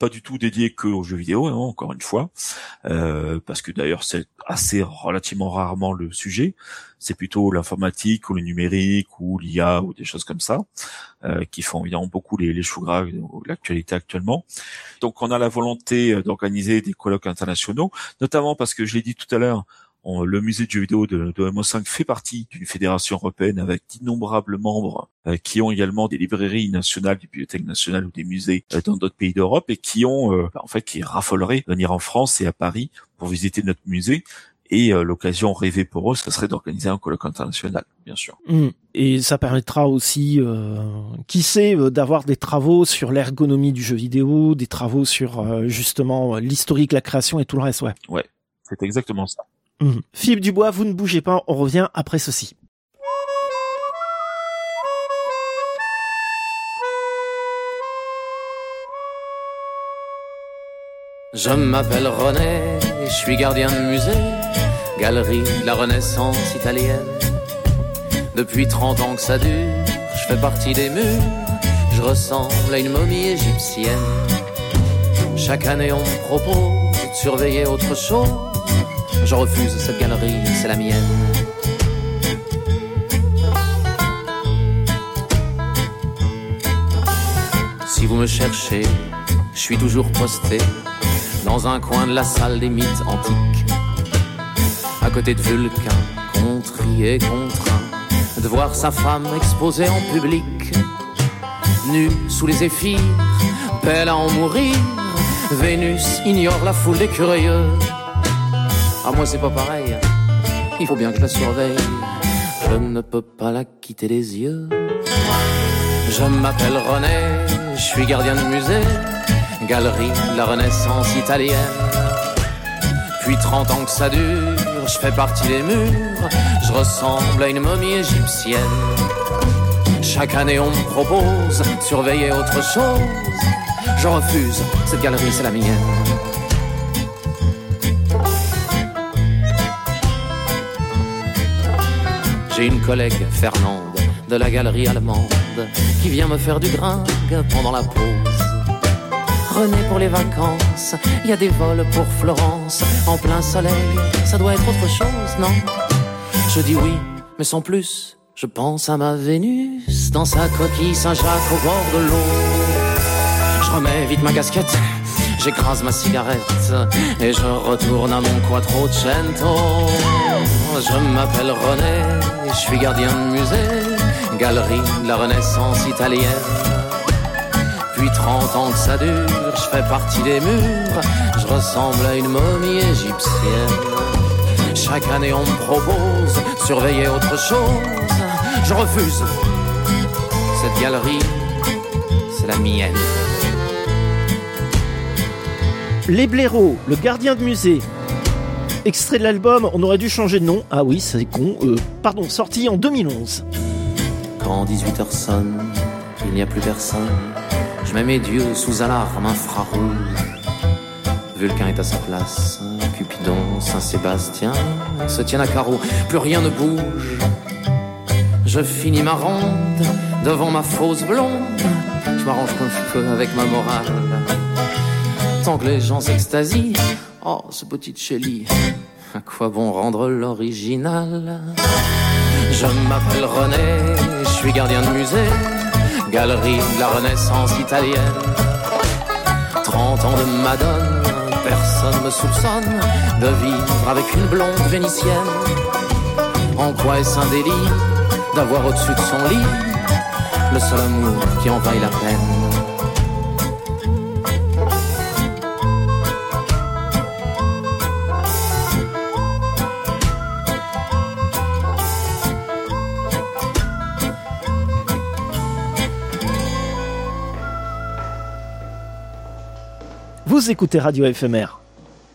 pas du tout dédié que aux jeux vidéo, hein, encore une fois, euh, parce que d'ailleurs c'est assez relativement rarement le sujet. C'est plutôt l'informatique ou le numérique ou l'I A ou des choses comme ça euh, qui font évidemment beaucoup les, les choux gras de l'actualité actuellement. Donc on a la volonté d'organiser des colloques internationaux, notamment parce que je l'ai dit tout à l'heure, on, le musée de jeux vidéo de, de M O cinq fait partie d'une fédération européenne avec d'innombrables membres euh, qui ont également des librairies nationales, des bibliothèques nationales ou des musées euh, dans d'autres pays d'Europe et qui ont, euh, en fait, qui raffoleraient de venir en France et à Paris pour visiter notre musée. Et euh, l'occasion rêvée pour eux, ce serait d'organiser un colloque international, bien sûr. Mmh. Et ça permettra aussi, euh, qui sait, euh, d'avoir des travaux sur l'ergonomie du jeu vidéo, des travaux sur euh, justement l'historique, la création et tout le reste, ouais. Ouais, c'est exactement ça. Mmh. Philippe Dubois, vous ne bougez pas, on revient après ceci. Je m'appelle René, je suis gardien de musée, galerie de la Renaissance italienne. Depuis trente ans que ça dure, je fais partie des murs, je ressemble à une momie égyptienne. Chaque année on me propose de surveiller autre chose, je refuse cette galerie, c'est la mienne. Si vous me cherchez, je suis toujours posté dans un coin de la salle des mythes antiques, à côté de Vulcain, contrit et contraint de voir sa femme exposée en public, nue sous les zéphyrs, belle à en mourir. Vénus ignore la foule des curieux. Ah, moi c'est pas pareil, il faut bien que je la surveille, je ne peux pas la quitter des yeux. Je m'appelle René, je suis gardien de musée, galerie de la Renaissance italienne. Depuis trente ans que ça dure, je fais partie des murs, je ressemble à une momie égyptienne. Chaque année on me propose de surveiller autre chose, je refuse, cette galerie c'est la mienne. J'ai une collègue, Fernande, de la galerie allemande, qui vient me faire du gringue pendant la pause. René, pour les vacances, il y a des vols pour Florence, en plein soleil, ça doit être autre chose, non? Je dis oui, mais sans plus, je pense à ma Vénus, dans sa coquille Saint-Jacques au bord de l'eau. Je remets vite ma casquette, j'écrase ma cigarette, et je retourne à mon Quattrocento. Je m'appelle René, je suis gardien de musée, galerie de la Renaissance italienne. Depuis trente ans que ça dure, je fais partie des murs, je ressemble à une momie égyptienne. Chaque année on me propose de surveiller autre chose, je refuse, cette galerie, c'est la mienne. Les blaireaux, le gardien de musée. Extrait de l'album, on aurait dû changer de nom. Ah oui, c'est con. Euh, pardon, sorti en deux mille onze. Quand dix-huit heures sonne, il n'y a plus personne, je mets mes dieux sous alarme infrarouge. Vulcain est à sa place, Cupidon, Saint-Sébastien se tiennent à carreau, plus rien ne bouge. Je finis ma ronde devant ma fausse blonde, je m'arrange comme je peux avec ma morale. Tant que les gens s'extasient, oh ce petit Chélie, à quoi bon rendre l'original? Je m'appelle René, je suis gardien de musée, galerie de la Renaissance italienne. Trente ans de Madone, personne me soupçonne de vivre avec une blonde vénitienne. En quoi est-ce un délire d'avoir au-dessus de son lit le seul amour qui en vaille la peine? Vous écoutez Radio F M R.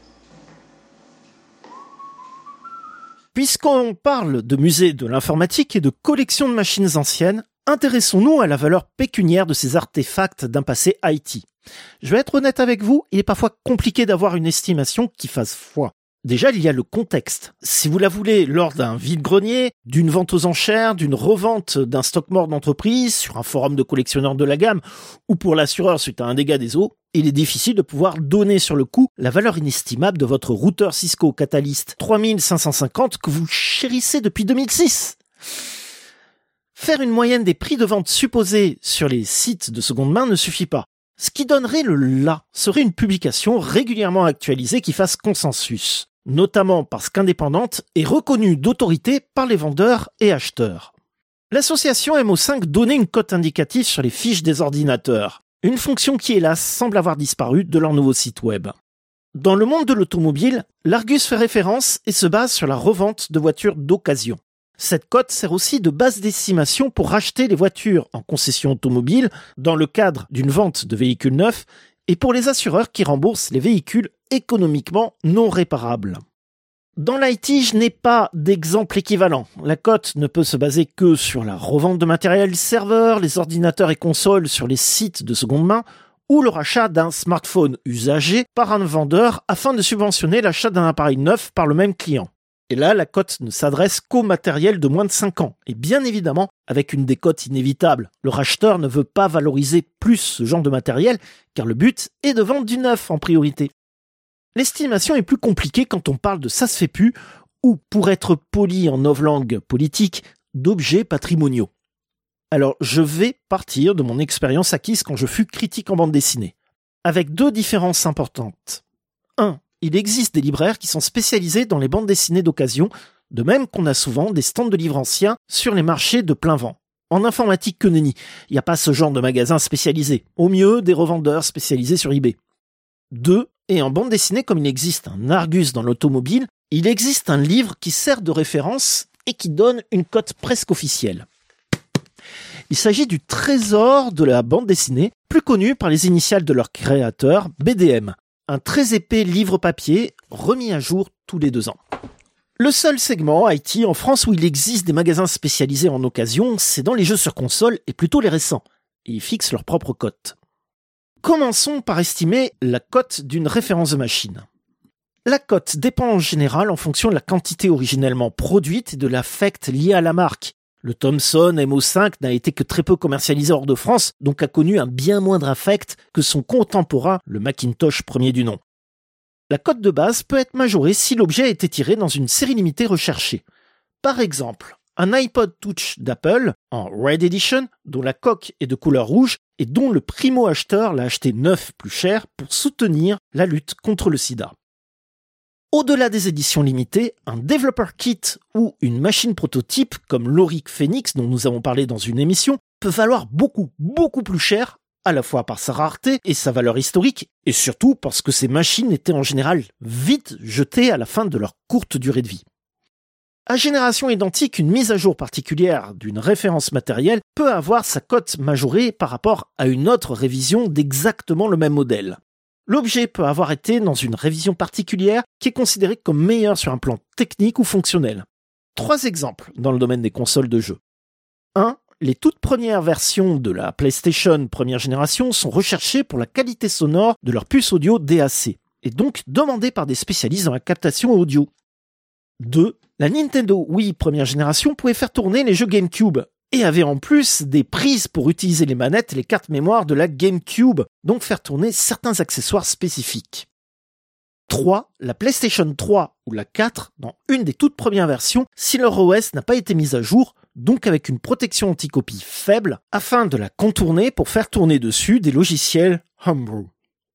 Puisqu'on parle de musée de l'informatique et de collection de machines anciennes, intéressons-nous à la valeur pécuniaire de ces artefacts d'un passé I T. Je vais être honnête avec vous, il est parfois compliqué d'avoir une estimation qui fasse foi. Déjà, il y a le contexte. Si vous la voulez lors d'un vide-grenier, d'une vente aux enchères, d'une revente d'un stock mort d'entreprise, sur un forum de collectionneurs de la gamme, ou pour l'assureur suite à un dégât des eaux, il est difficile de pouvoir donner sur le coup la valeur inestimable de votre routeur Cisco Catalyst trois mille cinq cent cinquante que vous chérissez depuis deux mille six. Faire une moyenne des prix de vente supposés sur les sites de seconde main ne suffit pas. Ce qui donnerait le là serait une publication régulièrement actualisée qui fasse consensus, notamment parce qu'indépendante et reconnue d'autorité par les vendeurs et acheteurs. L'association M O cinq donnait une cote indicative sur les fiches des ordinateurs, une fonction qui hélas semble avoir disparu de leur nouveau site web. Dans le monde de l'automobile, l'Argus fait référence et se base sur la revente de voitures d'occasion. Cette cote sert aussi de base d'estimation pour racheter les voitures en concession automobile dans le cadre d'une vente de véhicules neufs et pour les assureurs qui remboursent les véhicules économiquement non réparables. Dans l'I T, je n'ai pas d'exemple équivalent. La cote ne peut se baser que sur la revente de matériel serveur, les ordinateurs et consoles sur les sites de seconde main ou le rachat d'un smartphone usagé par un vendeur afin de subventionner l'achat d'un appareil neuf par le même client. Et là, la cote ne s'adresse qu'au matériel de moins de cinq ans. Et bien évidemment, avec une décote inévitable, le racheteur ne veut pas valoriser plus ce genre de matériel, car le but est de vendre du neuf en priorité. L'estimation est plus compliquée quand on parle de ça se fait plus, ou, pour être poli en novlangue politique, d'objets patrimoniaux. Alors, je vais partir de mon expérience acquise quand je fus critique en bande dessinée, avec deux différences importantes. un. Il existe des libraires qui sont spécialisés dans les bandes dessinées d'occasion, de même qu'on a souvent des stands de livres anciens sur les marchés de plein vent. En informatique que nenni, il n'y a pas ce genre de magasin spécialisé. Au mieux, des revendeurs spécialisés sur eBay. deux. Et en bande dessinée, comme il existe un Argus dans l'automobile, il existe un livre qui sert de référence et qui donne une cote presque officielle. Il s'agit du trésor de la bande dessinée, plus connu par les initiales de leur créateur, B D M. Un très épais livre papier remis à jour tous les deux ans. Le seul segment I T en France où il existe des magasins spécialisés en occasion, c'est dans les jeux sur console et plutôt les récents. Et ils fixent leur propre cote. Commençons par estimer la cote d'une référence de machine. La cote dépend en général en fonction de la quantité originellement produite et de l'affect lié à la marque. Le Thomson M O cinq n'a été que très peu commercialisé hors de France, donc a connu un bien moindre affect que son contemporain, le Macintosh premier du nom. La cote de base peut être majorée si l'objet a été tiré dans une série limitée recherchée. Par exemple, un iPod Touch d'Apple, en Red Edition, dont la coque est de couleur rouge et dont le primo-acheteur l'a acheté neuf plus cher pour soutenir la lutte contre le sida. Au-delà des éditions limitées, un Developer Kit ou une machine prototype comme l'Auric Phoenix dont nous avons parlé dans une émission peut valoir beaucoup, beaucoup plus cher, à la fois par sa rareté et sa valeur historique, et surtout parce que ces machines étaient en général vite jetées à la fin de leur courte durée de vie. À génération identique, une mise à jour particulière d'une référence matérielle peut avoir sa cote majorée par rapport à une autre révision d'exactement le même modèle. L'objet peut avoir été dans une révision particulière qui est considérée comme meilleure sur un plan technique ou fonctionnel. Trois exemples dans le domaine des consoles de jeux. un. Les toutes premières versions de la PlayStation première génération sont recherchées pour la qualité sonore de leur puce audio D A C, et donc demandées par des spécialistes dans la captation audio. deux. La Nintendo Wii première génération pouvait faire tourner les jeux GameCube, et avait en plus des prises pour utiliser les manettes et les cartes mémoire de la GameCube, donc faire tourner certains accessoires spécifiques. trois. La PlayStation trois ou la quatre, dans une des toutes premières versions, si leur O S n'a pas été mise à jour, donc avec une protection anti-copie faible, afin de la contourner pour faire tourner dessus des logiciels Homebrew.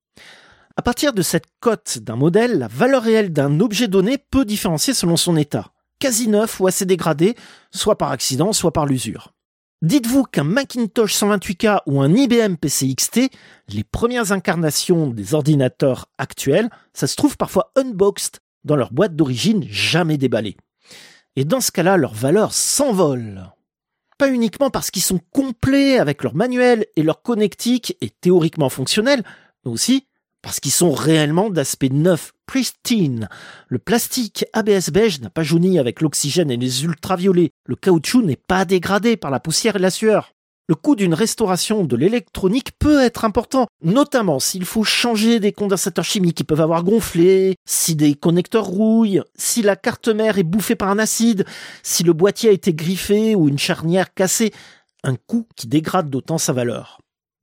À partir de cette cote d'un modèle, la valeur réelle d'un objet donné peut différencier selon son état. Quasi neuf ou assez dégradé, soit par accident, soit par l'usure. Dites-vous qu'un Macintosh cent vingt-huit K ou un I B M P C X T, les premières incarnations des ordinateurs actuels, ça se trouve parfois unboxed dans leur boîte d'origine jamais déballée. Et dans ce cas-là, leur valeur s'envole. Pas uniquement parce qu'ils sont complets avec leur manuel et leur connectique et théoriquement fonctionnels, mais aussi parce qu'ils sont réellement d'aspect neuf, pristine. Le plastique A B S beige n'a pas jauni avec l'oxygène et les ultraviolets. Le caoutchouc n'est pas dégradé par la poussière et la sueur. Le coût d'une restauration de l'électronique peut être important, notamment s'il faut changer des condensateurs chimiques qui peuvent avoir gonflé, si des connecteurs rouillent, si la carte mère est bouffée par un acide, si le boîtier a été griffé ou une charnière cassée, un coût qui dégrade d'autant sa valeur.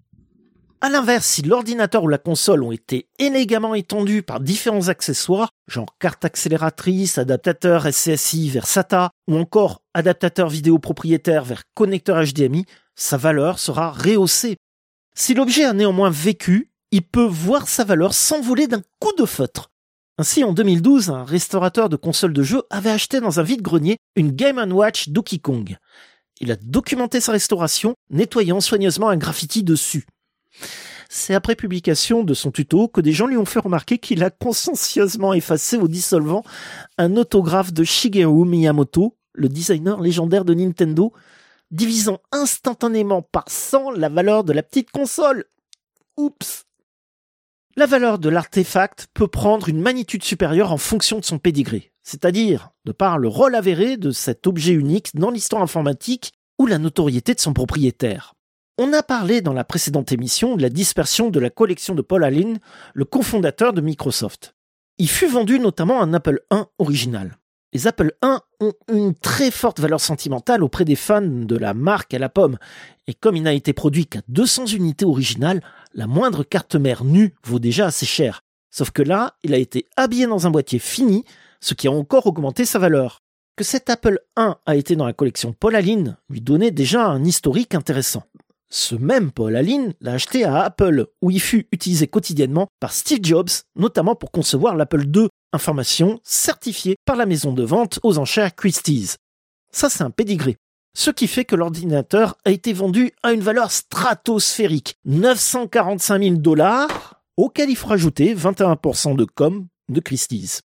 À l'inverse, si l'ordinateur ou la console ont été élégamment étendus par différents accessoires, genre carte accélératrice, adaptateur S C S I vers SATA, ou encore adaptateur vidéo propriétaire vers connecteur H D M I, sa valeur sera rehaussée. Si l'objet a néanmoins vécu, il peut voir sa valeur s'envoler d'un coup de feutre. Ainsi, en deux mille douze, un restaurateur de consoles de jeux avait acheté dans un vide-grenier une Game and Watch Donkey Kong. Il a documenté sa restauration, nettoyant soigneusement un graffiti dessus. C'est après publication de son tuto que des gens lui ont fait remarquer qu'il a consciencieusement effacé au dissolvant un autographe de Shigeru Miyamoto, le designer légendaire de Nintendo, divisant instantanément par cent la valeur de la petite console. Oups. La valeur de l'artefact peut prendre une magnitude supérieure en fonction de son pédigré, c'est-à-dire de par le rôle avéré de cet objet unique dans l'histoire informatique ou la notoriété de son propriétaire. On a parlé dans la précédente émission de la dispersion de la collection de Paul Allen, le cofondateur de Microsoft. Il fut vendu notamment un Apple un original. Les Apple un ont une très forte valeur sentimentale auprès des fans de la marque à la pomme, et comme il n'a été produit qu'à deux cents unités originales, la moindre carte mère nue vaut déjà assez cher. Sauf que là, il a été habillé dans un boîtier fini, ce qui a encore augmenté sa valeur. Que cet Apple un a été dans la collection Paul Allen lui donnait déjà un historique intéressant. Ce même Paul Allen l'a acheté à Apple, où il fut utilisé quotidiennement par Steve Jobs, notamment pour concevoir l'Apple deux, information certifiée par la maison de vente aux enchères Christie's. Ça, c'est un pédigré. Ce qui fait que l'ordinateur a été vendu à une valeur stratosphérique, neuf cent quarante-cinq mille dollars, auquel il faut rajouter vingt et un pour cent de com de Christie's.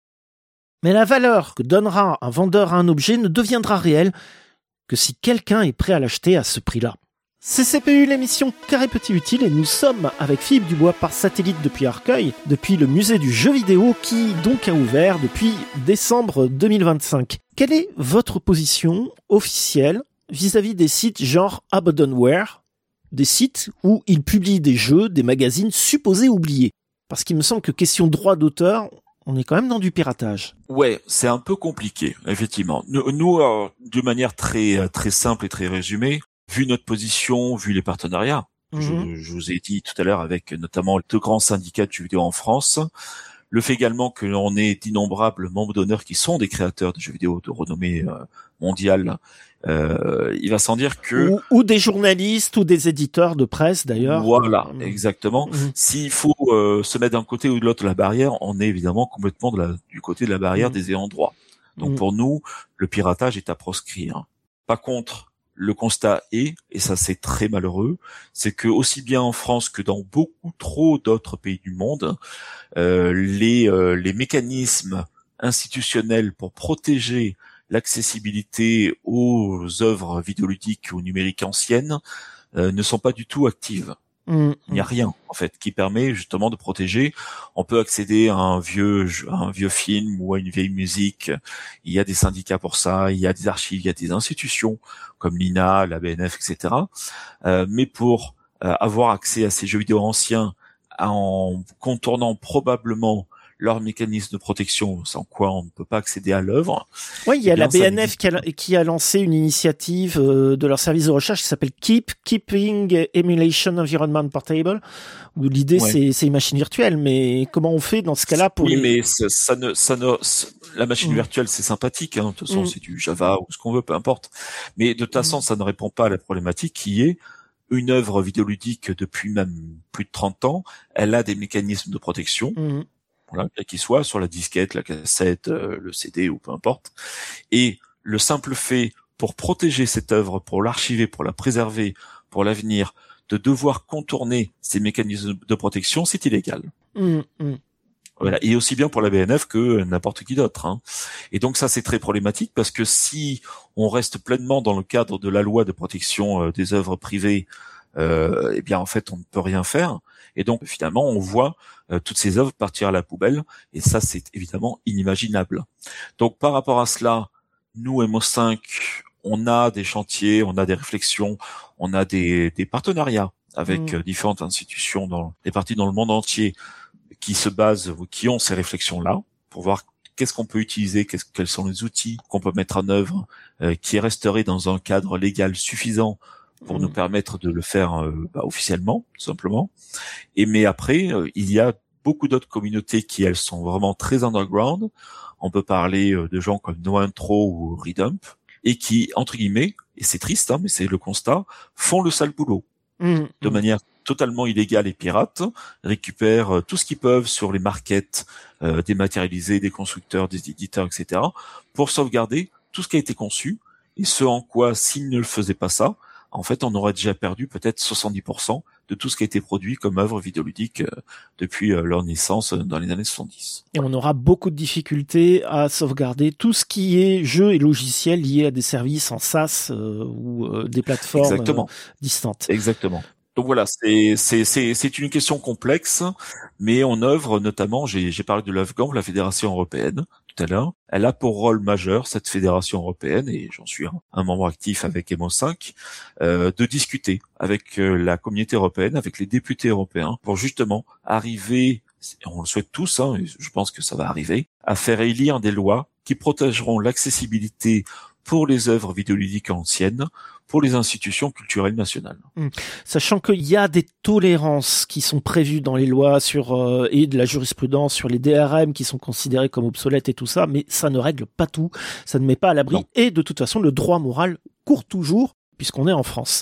Mais la valeur que donnera un vendeur à un objet ne deviendra réelle que si quelqu'un est prêt à l'acheter à ce prix-là. C'est C P U, l'émission Carré Petit Utile, et nous sommes avec Philippe Dubois par satellite depuis Arcueil, depuis le musée du jeu vidéo qui donc a ouvert depuis décembre deux mille vingt-cinq. Quelle est votre position officielle vis-à-vis des sites genre Abandonware, des sites où ils publient des jeux, des magazines supposés oubliés? Parce qu'il me semble que question droit d'auteur, on est quand même dans du piratage. Ouais, c'est un peu compliqué, effectivement. Nous, nous euh, de manière très très simple et très résumée, vu notre position, vu les partenariats, mmh. je, je vous ai dit tout à l'heure avec notamment deux grands syndicats de jeux vidéo en France, le fait également que l'on ait d'innombrables membres d'honneur qui sont des créateurs de jeux vidéo de renommée euh, mondiale, euh, il va sans dire que... Ou, ou des journalistes ou des éditeurs de presse d'ailleurs. Voilà, mmh. exactement. Mmh. S'il faut euh, se mettre d'un côté ou de l'autre de la barrière, on est évidemment complètement de la, du côté de la barrière mmh. des ayants droit. Donc mmh. pour nous, le piratage est à proscrire. Par contre, le constat est, et ça c'est très malheureux, c'est que aussi bien en France que dans beaucoup trop d'autres pays du monde, euh, les, euh, les mécanismes institutionnels pour protéger l'accessibilité aux œuvres vidéoludiques ou numériques anciennes euh, ne sont pas du tout actives. Mmh. Il n'y a rien en fait qui permet justement de protéger. On peut accéder à un vieux à un vieux film ou à une vieille musique. Il y a des syndicats pour ça, il y a des archives, il y a des institutions comme l'I N A, la B N F, et cetera. Euh, mais pour euh, avoir accès à ces jeux vidéo anciens en contournant probablement leur mécanisme de protection, sans quoi on ne peut pas accéder à l'œuvre. Oui, il y a eh bien, la B N F qui a, qui a lancé une initiative euh, de leur service de recherche qui s'appelle Keep, Keeping Emulation Environment Portable, où l'idée ouais. c'est, c'est une machine virtuelle, mais comment on fait dans ce cas-là pour... Oui, les... mais ça, ça ne, ça ne, la machine mmh. virtuelle c'est sympathique, hein, de toute façon mmh. c'est du Java ou ce qu'on veut, peu importe. Mais de toute façon, mmh. ça ne répond pas à la problématique qui est une œuvre vidéoludique depuis même plus de trente ans, elle a des mécanismes de protection. Mmh. Voilà, quel qu'il soit, sur la disquette, la cassette, euh, le C D ou peu importe. Et le simple fait, pour protéger cette œuvre, pour l'archiver, pour la préserver, pour l'avenir, de devoir contourner ces mécanismes de protection, c'est illégal. Mmh, mmh. Voilà, et aussi bien pour la B N F que n'importe qui d'autre. Hein. Et donc ça, c'est très problématique parce que si on reste pleinement dans le cadre de la loi de protection euh, des œuvres privées, euh, eh bien en fait, on ne peut rien faire. Et donc finalement, on voit euh, toutes ces œuvres partir à la poubelle, et ça, c'est évidemment inimaginable. Donc par rapport à cela, nous, M O cinq, on a des chantiers, on a des réflexions, on a des, des partenariats avec mmh. différentes institutions dans les parties dans le monde entier qui se basent, qui ont ces réflexions-là pour voir qu'est-ce qu'on peut utiliser, qu'est-ce, quels sont les outils qu'on peut mettre en œuvre, euh, qui resteraient dans un cadre légal suffisant pour mmh. nous permettre de le faire euh, bah, officiellement, tout simplement. Et mais après, euh, il y a beaucoup d'autres communautés qui, elles, sont vraiment très underground. On peut parler euh, de gens comme NoIntro ou Redump, et qui, entre guillemets, et c'est triste, hein, mais c'est le constat, font le sale boulot. Mmh. De manière totalement illégale et pirate, récupèrent euh, tout ce qu'ils peuvent sur les markets euh, dématérialisés, des constructeurs, des éditeurs, et cetera, pour sauvegarder tout ce qui a été conçu, et ce en quoi, s'ils ne le faisaient pas ça, en fait, on aurait déjà perdu peut-être soixante-dix pour cent de tout ce qui a été produit comme œuvre vidéoludique euh, depuis euh, leur naissance euh, dans les années soixante-dix. Et on aura beaucoup de difficultés à sauvegarder tout ce qui est jeux et logiciels liés à des services en SaaS euh, ou euh, des plateformes Exactement. Euh, distantes. Exactement. Donc voilà, c'est c'est c'est c'est une question complexe, mais on œuvre notamment, j'ai j'ai parlé de l'Afgan, la Fédération européenne tout à l'heure. Elle a pour rôle majeur, cette fédération européenne, et j'en suis un, un membre actif avec M O cinq, euh, de discuter avec euh, la communauté européenne, avec les députés européens, pour justement arriver, on le souhaite tous, hein, et je pense que ça va arriver, à faire élire des lois qui protégeront l'accessibilité pour les œuvres vidéoludiques anciennes, pour les institutions culturelles nationales. Mmh. Sachant qu'il y a des tolérances qui sont prévues dans les lois sur euh, et de la jurisprudence sur les D R M qui sont considérés comme obsolètes et tout ça, mais ça ne règle pas tout, ça ne met pas à l'abri. Non. Et de toute façon, le droit moral court toujours puisqu'on est en France.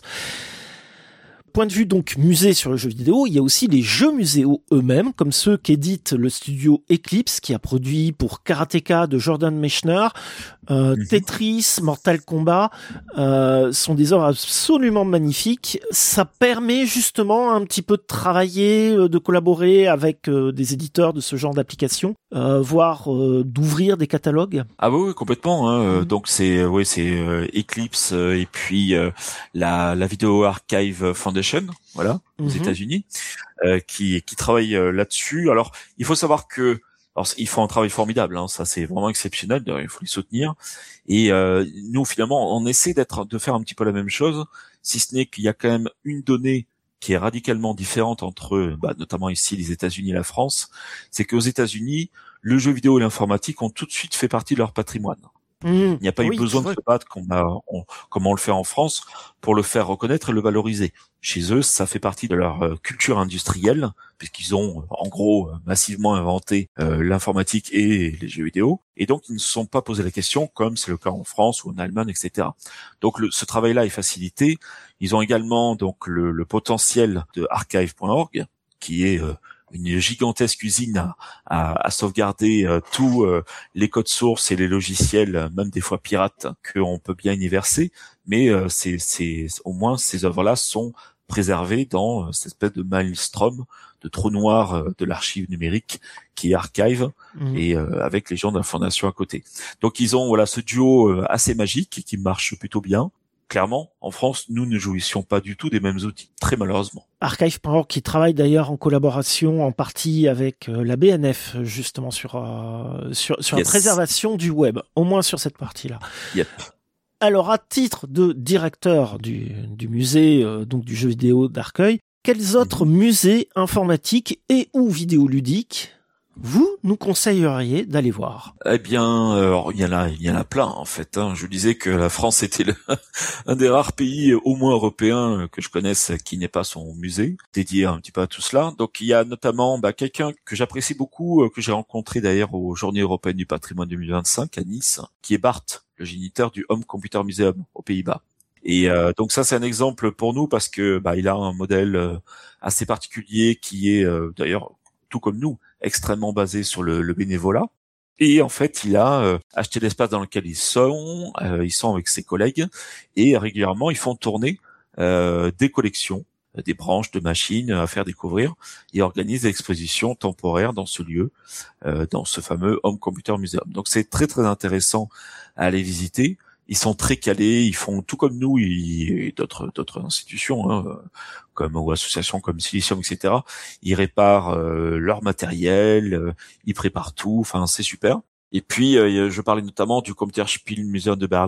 Point de vue donc musée sur le jeu vidéo, il y a aussi les jeux muséaux eux-mêmes, comme ceux qu'édite le studio Eclipse, qui a produit pour Karateka de Jordan Mechner, euh, mmh. Tetris, Mortal Kombat, euh, sont des œuvres absolument magnifiques. Ça permet justement un petit peu de travailler, de collaborer avec euh, des éditeurs de ce genre d'applications, euh, voire euh, d'ouvrir des catalogues. Ah oui, oui complètement. Hein. Mmh. Donc c'est, ouais, c'est euh, Eclipse euh, et puis euh, la, la Video Archive Foundation. Voilà, aux mmh. États-Unis, euh, qui qui travaille euh, là-dessus. Alors, il faut savoir que, alors, ils font un travail formidable. Hein, ça, c'est vraiment exceptionnel. Il faut les soutenir. Et euh, nous, finalement, on essaie d'être, de faire un petit peu la même chose, si ce n'est qu'il y a quand même une donnée qui est radicalement différente entre, bah, notamment ici, les États-Unis et la France. C'est qu'aux États-Unis, le jeu vidéo et l'informatique ont tout de suite fait partie de leur patrimoine. Mmh. Il n'y a pas oui, eu besoin de se battre comme on, a, on, comme on le fait en France pour le faire reconnaître et le valoriser. Chez eux, ça fait partie de leur euh, culture industrielle, puisqu'ils ont, en gros, massivement inventé euh, l'informatique et les jeux vidéo. Et donc, ils ne se sont pas posé la question, comme c'est le cas en France ou en Allemagne, et cetera. Donc, le, ce travail-là est facilité. Ils ont également donc le, le potentiel de archive point org, qui est... Euh, une gigantesque usine à, à, à sauvegarder euh, tous euh, les codes sources et les logiciels, même des fois pirates, qu'on peut bien y verser. Mais euh, c'est, c'est, au moins ces œuvres-là sont préservées dans euh, cette espèce de maelstrom, de trou noir euh, de l'archive numérique qui est Archive, mmh. et euh, avec les gens de la fondation à côté. Donc ils ont voilà ce duo euh, assez magique qui marche plutôt bien. Clairement, en France, nous ne jouissions pas du tout des mêmes outils, très malheureusement. archive point org qui travaille d'ailleurs en collaboration en partie avec euh, la B N F, justement, sur, euh, sur, sur yes. la préservation du web, au moins sur cette partie-là. Yep. Alors, à titre de directeur du, du musée, euh, donc du jeu vidéo d'Arcueil, quels autres mmh. musées informatiques et ou vidéoludiques vous nous conseilleriez d'aller voir? Eh bien, alors, il y en a, il y en a plein en fait. Hein. Je disais que la France était le, un des rares pays, au moins européens, que je connaisse qui n'ait pas son musée dédié un petit peu à tout cela. Donc, il y a notamment bah, quelqu'un que j'apprécie beaucoup, que j'ai rencontré d'ailleurs aux Journées européennes du patrimoine deux mille vingt-cinq à Nice, qui est Bart, le géniteur du Home Computer Museum aux Pays-Bas. Et euh, donc ça, c'est un exemple pour nous parce que bah, il a un modèle euh, assez particulier qui est euh, d'ailleurs tout comme nous, extrêmement basé sur le, le bénévolat. Et en fait, il a euh, acheté l'espace dans lequel ils sont, euh, ils sont avec ses collègues, et régulièrement, ils font tourner euh, des collections, des branches de machines à faire découvrir, et organisent des expositions temporaires dans ce lieu, euh, dans ce fameux Home Computer Museum. Donc c'est très très intéressant à aller visiter. Ils sont très calés, ils font tout comme nous et d'autres d'autres institutions, hein, comme ou associations comme Silicium, et cetera. Ils réparent euh, leur matériel, euh, ils préparent tout. Enfin, c'est super. Et puis, euh, je parlais notamment du Computerspiel Museum de Berlin,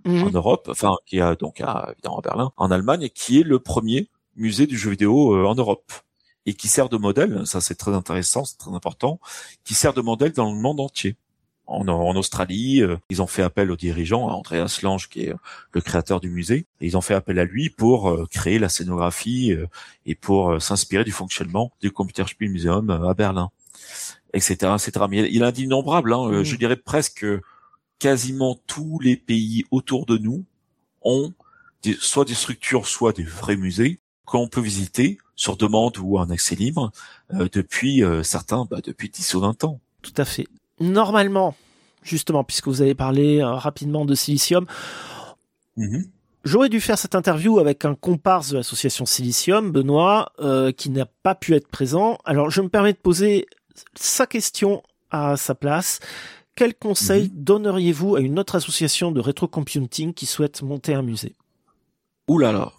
mmh. en Europe, enfin qui est donc à, évidemment à Berlin, en Allemagne, qui est le premier musée du jeu vidéo euh, en Europe et qui sert de modèle. Ça c'est très intéressant, c'est très important, qui sert de modèle dans le monde entier. En, en Australie, euh, ils ont fait appel aux dirigeants, à Andreas Lange, qui est le créateur du musée, et ils ont fait appel à lui pour euh, créer la scénographie euh, et pour euh, s'inspirer du fonctionnement du Computerspielmuseum euh, à Berlin, et cetera, et cetera. Mais il, il a d'innombrables, hein, mmh. euh, je dirais presque quasiment tous les pays autour de nous ont des, soit des structures, soit des vrais musées qu'on peut visiter sur demande ou en accès libre euh, depuis euh, certains, bah, depuis dix ou vingt ans. Tout à fait. Normalement, justement, puisque vous avez parlé euh, rapidement de Silicium, mmh. j'aurais dû faire cette interview avec un comparse de l'association Silicium, Benoît, euh, qui n'a pas pu être présent. Alors, je me permets de poser sa question à sa place. Quel conseil mmh. donneriez-vous à une autre association de rétrocomputing qui souhaite monter un musée ? Ouh là là,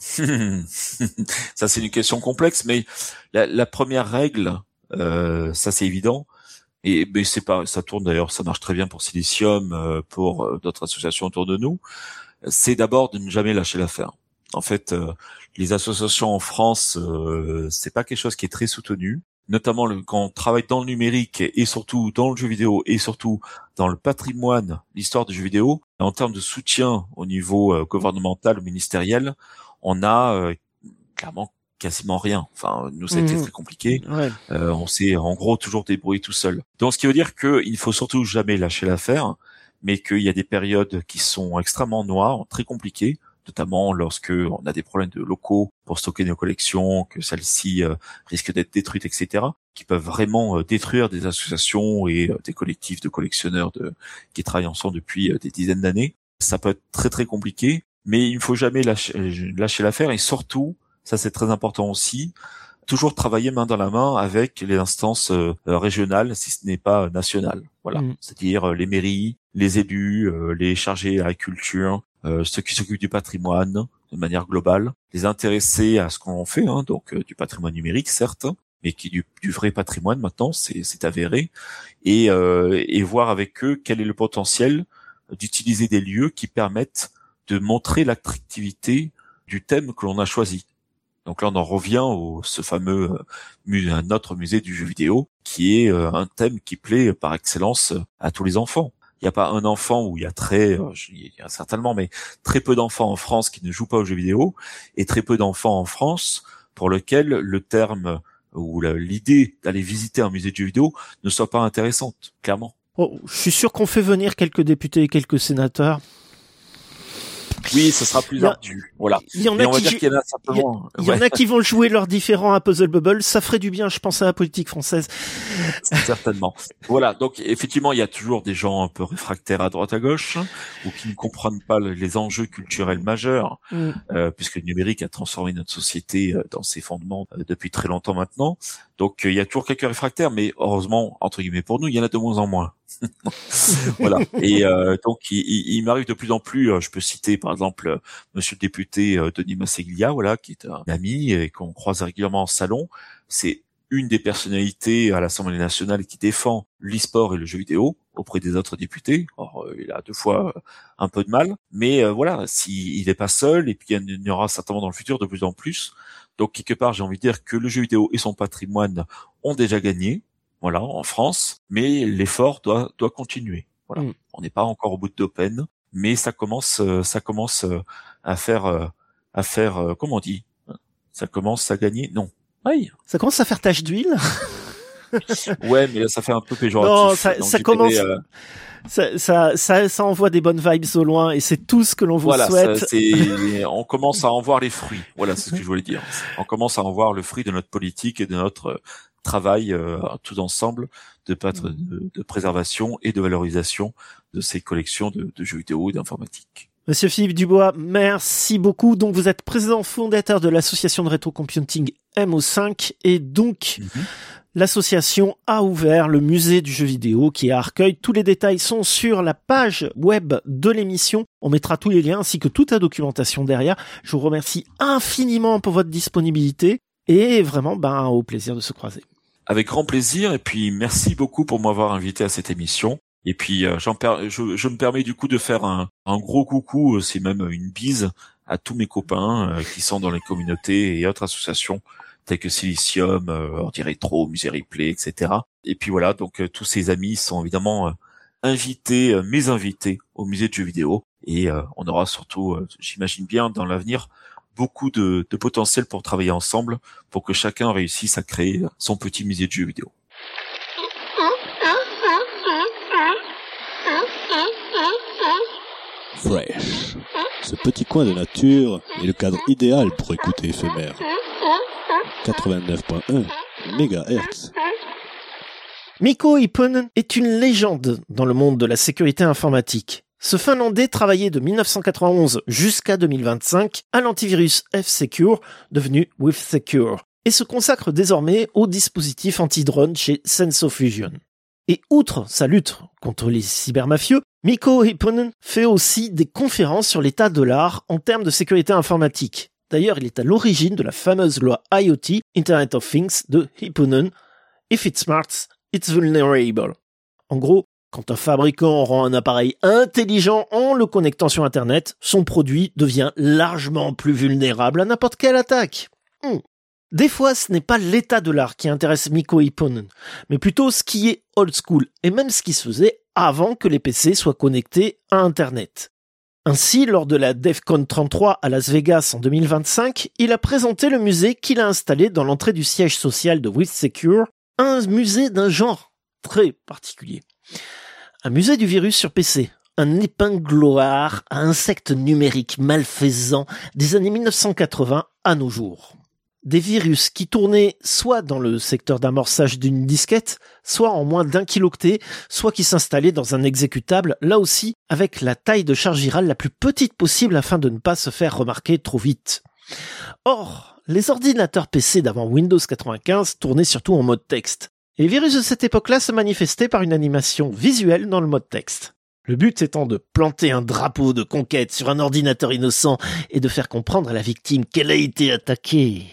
ça c'est une question complexe, mais la, la première règle, euh, ça c'est évident. Et mais c'est pas, ça tourne d'ailleurs, ça marche très bien pour Silicium, euh, pour euh, d'autres associations autour de nous. C'est d'abord de ne jamais lâcher l'affaire. En fait, euh, les associations en France, euh, c'est pas quelque chose qui est très soutenu. Notamment le, quand on travaille dans le numérique et surtout dans le jeu vidéo et surtout dans le patrimoine, l'histoire du jeu vidéo. En termes de soutien au niveau euh, gouvernemental ou ministériel, on a euh, clairement quasiment rien. Enfin, nous, ça a été mmh. très compliqué. Ouais. Euh, on s'est, en gros, toujours débrouillé tout seul. Donc, ce qui veut dire qu'il ne faut surtout jamais lâcher l'affaire, mais qu'il y a des périodes qui sont extrêmement noires, très compliquées, notamment lorsque on a des problèmes de locaux pour stocker nos collections, que celles-ci euh, risquent d'être détruites, et cetera, qui peuvent vraiment euh, détruire des associations et euh, des collectifs de collectionneurs de, qui travaillent ensemble depuis euh, des dizaines d'années. Ça peut être très, très compliqué, mais il ne faut jamais lâcher, lâcher l'affaire et surtout, ça c'est très important aussi, toujours travailler main dans la main avec les instances euh, régionales, si ce n'est pas nationales. Voilà, mmh. c'est-à-dire euh, les mairies, les élus, euh, les chargés à la culture, euh, ceux qui s'occupent du patrimoine de manière globale, les intéressés à ce qu'on fait, hein, donc euh, du patrimoine numérique certes, mais qui du, du vrai patrimoine maintenant, c'est, c'est avéré, et, euh, et voir avec eux quel est le potentiel d'utiliser des lieux qui permettent de montrer l'attractivité du thème que l'on a choisi. Donc là, on en revient au ce fameux euh, notre musée du jeu vidéo, qui est euh, un thème qui plaît par excellence à tous les enfants. Il n'y a pas un enfant où il y a très, euh, il y a certainement, mais très peu d'enfants en France qui ne jouent pas aux jeux vidéo, et très peu d'enfants en France pour lesquels le terme ou la, l'idée d'aller visiter un musée de jeux vidéo ne soit pas intéressante, clairement. Oh, je suis sûr qu'on fait venir quelques députés et quelques sénateurs. Oui, ça sera plus ardu. Voilà. Il y en a qui, il y, simplement... il y ouais. en a qui vont jouer leurs différents à Puzzle Bubble. Ça ferait du bien, je pense, à la politique française. Certainement. Voilà. Donc, effectivement, il y a toujours des gens un peu réfractaires à droite à gauche, hein, ou qui ne comprennent pas les enjeux culturels majeurs, mm. euh, puisque le numérique a transformé notre société dans ses fondements euh, depuis très longtemps maintenant. Donc, euh, il y a toujours quelques réfractaires, mais heureusement, entre guillemets, pour nous, il y en a de moins en moins. Voilà. Et euh, donc, il, il, il m'arrive de plus en plus, euh, je peux citer par exemple euh, Monsieur le député euh, Denis Masseglia, voilà, qui est un ami et qu'on croise régulièrement en salon. C'est une des personnalités à l'Assemblée nationale qui défend l'e-sport et le jeu vidéo auprès des autres députés. Or, euh, il a deux fois euh, un peu de mal, mais euh, voilà, s'il n'est pas seul, et puis il y en aura certainement dans le futur de plus en plus. Donc, quelque part, j'ai envie de dire que le jeu vidéo et son patrimoine ont déjà gagné. Voilà, en France, mais l'effort doit doit continuer. Voilà, mmh. On n'est pas encore au bout de peine, mais ça commence ça commence à faire à faire comment on dit, ça commence à gagner. Non, oui. Ça commence à faire tache d'huile. Ouais, mais là, ça fait un peu péjoratif. Non, ça, ça commence. Euh... Ça, ça, ça, ça envoie des bonnes vibes au loin, et c'est tout ce que l'on vous voilà, souhaite. Ça, c'est... On commence à en voir les fruits. Voilà, c'est ce que je voulais dire. On commence à en voir le fruit de notre politique et de notre travail euh, tous ensemble de, patr- de, de préservation et de valorisation de ces collections de, de jeux vidéo et d'informatique. Monsieur Philippe Dubois, merci beaucoup. Donc, vous êtes président fondateur de l'association de rétrocomputing M O cinq, et donc, mm-hmm. l'association a ouvert le musée du jeu vidéo qui est à Arcueil. Tous les détails sont sur la page web de l'émission. On mettra tous les liens ainsi que toute la documentation derrière. Je vous remercie infiniment pour votre disponibilité et vraiment, ben, au plaisir de se croiser. Avec grand plaisir, et puis merci beaucoup pour m'avoir invité à cette émission. Et puis euh, j'en per- je, je me permets du coup de faire un, un gros coucou, c'est même une bise à tous mes copains euh, qui sont dans les communautés et autres associations telles que Silicium, euh, Ordi Rétro, Musée Replay, et cetera. Et puis voilà, donc euh, tous ces amis sont évidemment euh, invités, euh, mes invités au musée de jeux vidéo. Et euh, on aura surtout, euh, j'imagine bien, dans l'avenir, beaucoup de, de potentiel pour travailler ensemble, pour que chacun réussisse à créer son petit musée de jeux vidéo. Fresh. Ce petit coin de nature est le cadre idéal pour écouter Éphémère. quatre-vingt-neuf virgule un mégahertz. Mikko Hyppönen est une légende dans le monde de la sécurité informatique. Ce Finlandais travaillait de dix-neuf cent quatre-vingt-onze jusqu'à deux mille vingt-cinq à l'antivirus F-Secure, devenu WithSecure, et se consacre désormais au dispositif anti-drone chez SensoFusion. Et outre sa lutte contre les cybermafieux, Mikko Hyppönen fait aussi des conférences sur l'état de l'art en termes de sécurité informatique. D'ailleurs, il est à l'origine de la fameuse loi I O T, Internet of Things, de Hyppönen. If it's smart, it's vulnerable. En gros, quand un fabricant rend un appareil intelligent en le connectant sur Internet, son produit devient largement plus vulnérable à n'importe quelle attaque. Hmm. Des fois, ce n'est pas l'état de l'art qui intéresse Mikko Hyppönen, mais plutôt ce qui est old school, et même ce qui se faisait avant que les P C soient connectés à Internet. Ainsi, lors de la DEFCON trente-trois à Las Vegas en deux mille vingt-cinq, il a présenté le musée qu'il a installé dans l'entrée du siège social de WithSecure, un musée d'un genre très particulier. Un musée du virus sur P C, un épingloir à insectes numériques malfaisants des années mille neuf cent quatre-vingts à nos jours. Des virus qui tournaient soit dans le secteur d'amorçage d'une disquette, soit en moins d'un kiloctet, soit qui s'installaient dans un exécutable, là aussi avec la taille de charge virale la plus petite possible afin de ne pas se faire remarquer trop vite. Or, les ordinateurs P C d'avant Windows quatre-vingt-quinze tournaient surtout en mode texte. Et les virus de cette époque-là se manifestaient par une animation visuelle dans le mode texte. Le but étant de planter un drapeau de conquête sur un ordinateur innocent et de faire comprendre à la victime qu'elle a été attaquée.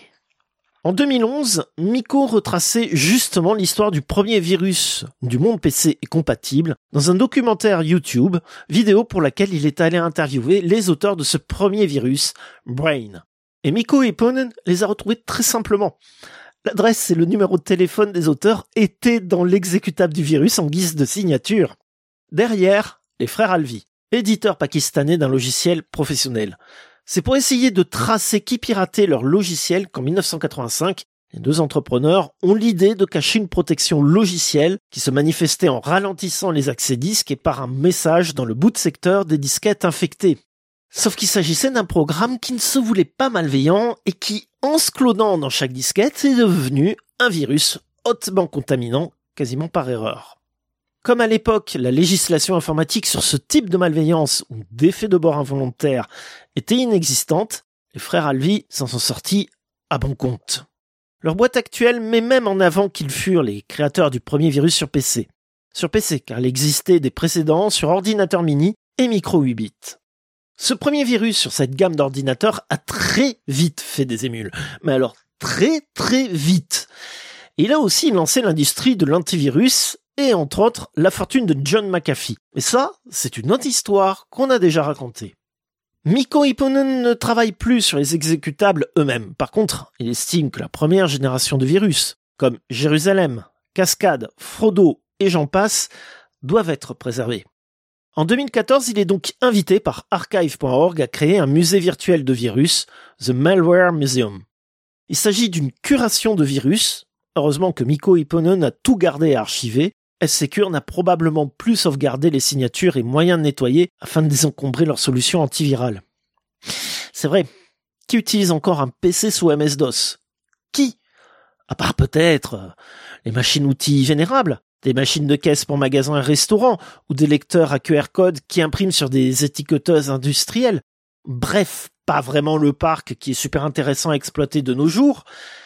En deux mille onze, Mikko retraçait justement l'histoire du premier virus du monde P C et compatible dans un documentaire YouTube, vidéo pour laquelle il est allé interviewer les auteurs de ce premier virus, Brain. Et Mikko Hyppönen les a retrouvés très simplement. L'adresse et le numéro de téléphone des auteurs étaient dans l'exécutable du virus en guise de signature. Derrière, les frères Alvi, éditeurs pakistanais d'un logiciel professionnel. C'est pour essayer de tracer qui piratait leur logiciel qu'en dix-neuf cent quatre-vingt-cinq, les deux entrepreneurs ont l'idée de cacher une protection logicielle qui se manifestait en ralentissant les accès disques et par un message dans le boot secteur des disquettes infectées. Sauf qu'il s'agissait d'un programme qui ne se voulait pas malveillant et qui, en se clonant dans chaque disquette, est devenu un virus hautement contaminant, quasiment par erreur. Comme à l'époque, la législation informatique sur ce type de malveillance ou d'effet de bord involontaire était inexistante, les frères Alvi s'en sont sortis à bon compte. Leur boîte actuelle met même en avant qu'ils furent les créateurs du premier virus sur P C. Sur P C, car il existait des précédents sur ordinateur mini et micro huit bits. Ce premier virus sur cette gamme d'ordinateurs a très vite fait des émules. Mais alors très très vite. Et il a aussi lancé l'industrie de l'antivirus et entre autres la fortune de John McAfee. Mais ça, c'est une autre histoire qu'on a déjà racontée. Mikko Hyppönen ne travaille plus sur les exécutables eux-mêmes. Par contre, il estime que la première génération de virus, comme Jérusalem, Cascade, Frodo et j'en passe, doivent être préservés. En deux mille quatorze, il est donc invité par archive point org à créer un musée virtuel de virus, The Malware Museum. Il s'agit d'une curation de virus. Heureusement que Mikko Hyppönen a tout gardé et archivé. F-Secure n'a probablement plus sauvegardé les signatures et moyens de nettoyer afin de désencombrer leur solution antivirale. C'est vrai, qui utilise encore un P C sous M S-DOS? Qui? À part peut-être les machines-outils vénérables, des machines de caisse pour magasins et restaurants, ou des lecteurs à Q R code qui impriment sur des étiqueteuses industrielles. Bref, pas vraiment le parc qui est super intéressant à exploiter de nos jours.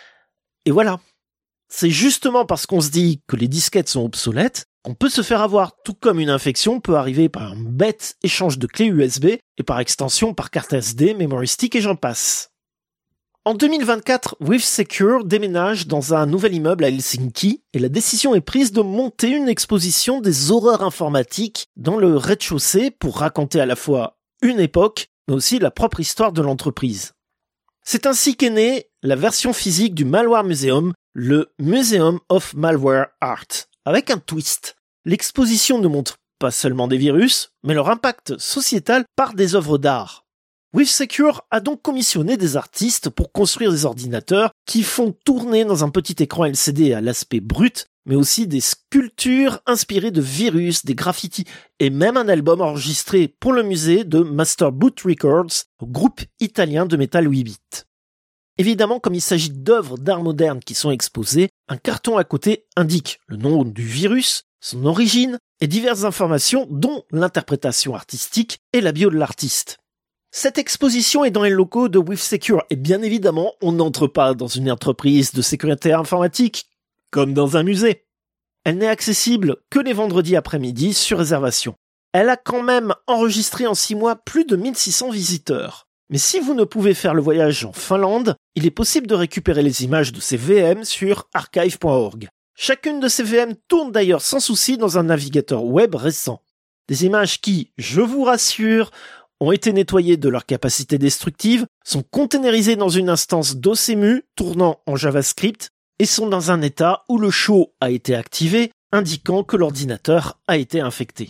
Et voilà. C'est justement parce qu'on se dit que les disquettes sont obsolètes qu'on peut se faire avoir, tout comme une infection peut arriver par un bête échange de clés U S B et par extension par carte S D, memory stick et j'en passe. En deux mille vingt-quatre, WithSecure déménage dans un nouvel immeuble à Helsinki et la décision est prise de monter une exposition des horreurs informatiques dans le rez-de-chaussée pour raconter à la fois une époque, mais aussi la propre histoire de l'entreprise. C'est ainsi qu'est née la version physique du Malware Museum, le Museum of Malware Art, avec un twist. L'exposition ne montre pas seulement des virus, mais leur impact sociétal par des œuvres d'art. WithSecure a donc commissionné des artistes pour construire des ordinateurs qui font tourner dans un petit écran L C D à l'aspect brut, mais aussi des sculptures inspirées de virus, des graffitis et même un album enregistré pour le musée de Master Boot Records, groupe italien de métal huit bits. Évidemment, comme il s'agit d'œuvres d'art moderne qui sont exposées, un carton à côté indique le nom du virus, son origine et diverses informations dont l'interprétation artistique et la bio de l'artiste. Cette exposition est dans les locaux de WithSecure et bien évidemment, on n'entre pas dans une entreprise de sécurité informatique comme dans un musée. Elle n'est accessible que les vendredis après-midi sur réservation. Elle a quand même enregistré en six mois plus de mille six cents visiteurs. Mais si vous ne pouvez faire le voyage en Finlande, il est possible de récupérer les images de ces V M sur archive point org. Chacune de ces V M tourne d'ailleurs sans souci dans un navigateur web récent. Des images qui, je vous rassure, ont été nettoyées de leur capacité destructive, sont containerisées dans une instance d'Ocemu tournant en JavaScript et sont dans un état où le show a été activé, indiquant que l'ordinateur a été infecté.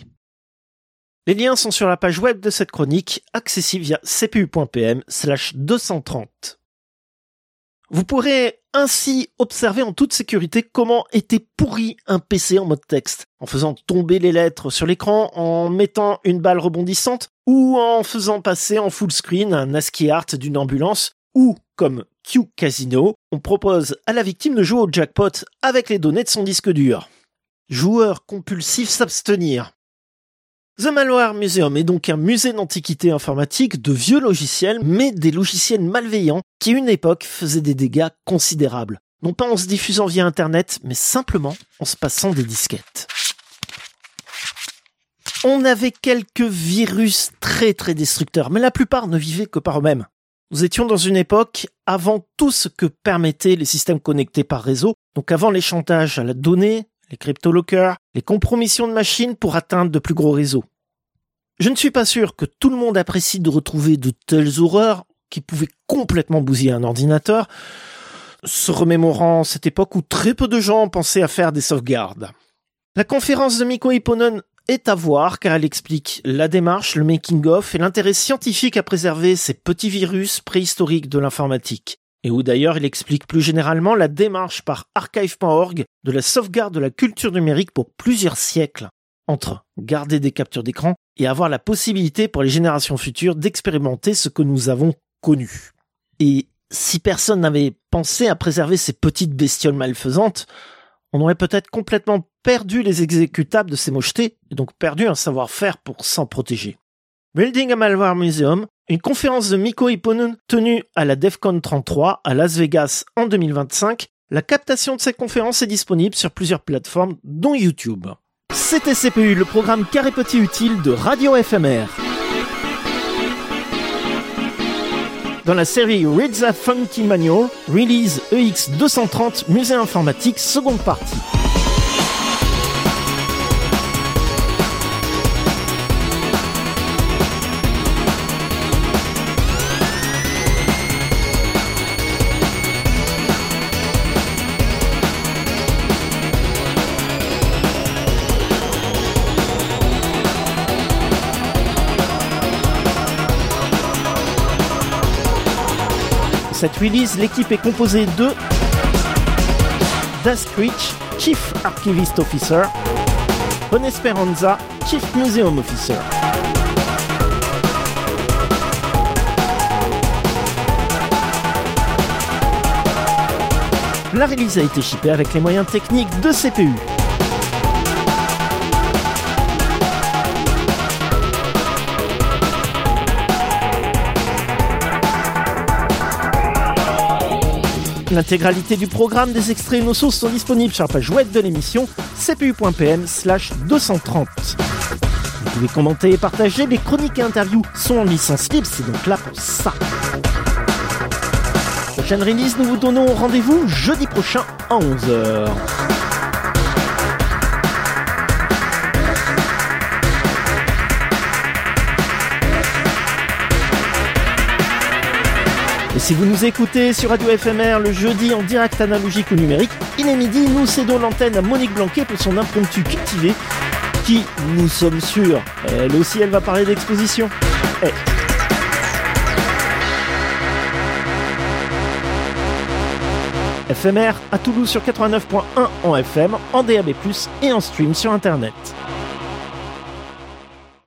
Les liens sont sur la page web de cette chronique, accessible via cpu.pm slash 230. Vous pourrez ainsi observer en toute sécurité comment était pourri un P C en mode texte, en faisant tomber les lettres sur l'écran, en mettant une balle rebondissante, ou en faisant passer en full screen un ASCII art d'une ambulance, ou, comme Q Casino, on propose à la victime de jouer au jackpot avec les données de son disque dur. Joueur compulsif s'abstenir. The Malware Museum est donc un musée d'antiquité informatique de vieux logiciels, mais des logiciels malveillants qui, à une époque, faisaient des dégâts considérables. Non pas en se diffusant via Internet, mais simplement en se passant des disquettes. On avait quelques virus très très destructeurs, mais la plupart ne vivaient que par eux-mêmes. Nous étions dans une époque avant tout ce que permettaient les systèmes connectés par réseau, donc avant les chantages à la donnée, les cryptolockers, les compromissions de machines pour atteindre de plus gros réseaux. Je ne suis pas sûr que tout le monde apprécie de retrouver de telles horreurs qui pouvaient complètement bousiller un ordinateur, se remémorant cette époque où très peu de gens pensaient à faire des sauvegardes. La conférence de Mikko Hyppönen est à voir car elle explique la démarche, le making-of et l'intérêt scientifique à préserver ces petits virus préhistoriques de l'informatique. Et où d'ailleurs il explique plus généralement la démarche par archive point org de la sauvegarde de la culture numérique pour plusieurs siècles, entre garder des captures d'écran et avoir la possibilité pour les générations futures d'expérimenter ce que nous avons connu. Et si personne n'avait pensé à préserver ces petites bestioles malfaisantes, on aurait peut-être complètement perdu les exécutables de ces mochetés et donc perdu un savoir-faire pour s'en protéger. Building a Malware Museum, une conférence de Mikko Hyppönen tenue à la DEFCON trente-trois à Las Vegas en deux mille vingt-cinq. La captation de cette conférence est disponible sur plusieurs plateformes, dont YouTube. C'était C P U, le programme carré petit utile de Radio F M R. Dans la série Read the Funky Manual, Release E X deux cent trente, Musée informatique, seconde partie. Cette release, l'équipe est composée de Das Creech, Chief Archivist Officer, Bon Esperanza, Chief Museum Officer. La release a été shippée avec les moyens techniques de C P U. L'intégralité du programme, des extraits et nos sources sont disponibles sur la page web de l'émission cpu.pm slash 230. Vous pouvez commenter et partager, les chroniques et interviews sont en licence libre, c'est donc là pour ça. Pour prochaine release, nous vous donnons rendez-vous jeudi prochain à onze heures. Et si vous nous écoutez sur Radio F M R le jeudi en direct analogique ou numérique, il est midi, nous cédons l'antenne à Monique Blanquet pour son impromptu cultivé, qui, nous sommes sûrs, elle aussi, elle va parler d'exposition. Hey. F M R à Toulouse sur quatre-vingt-neuf point un en F M, en D A B plus, et en stream sur Internet.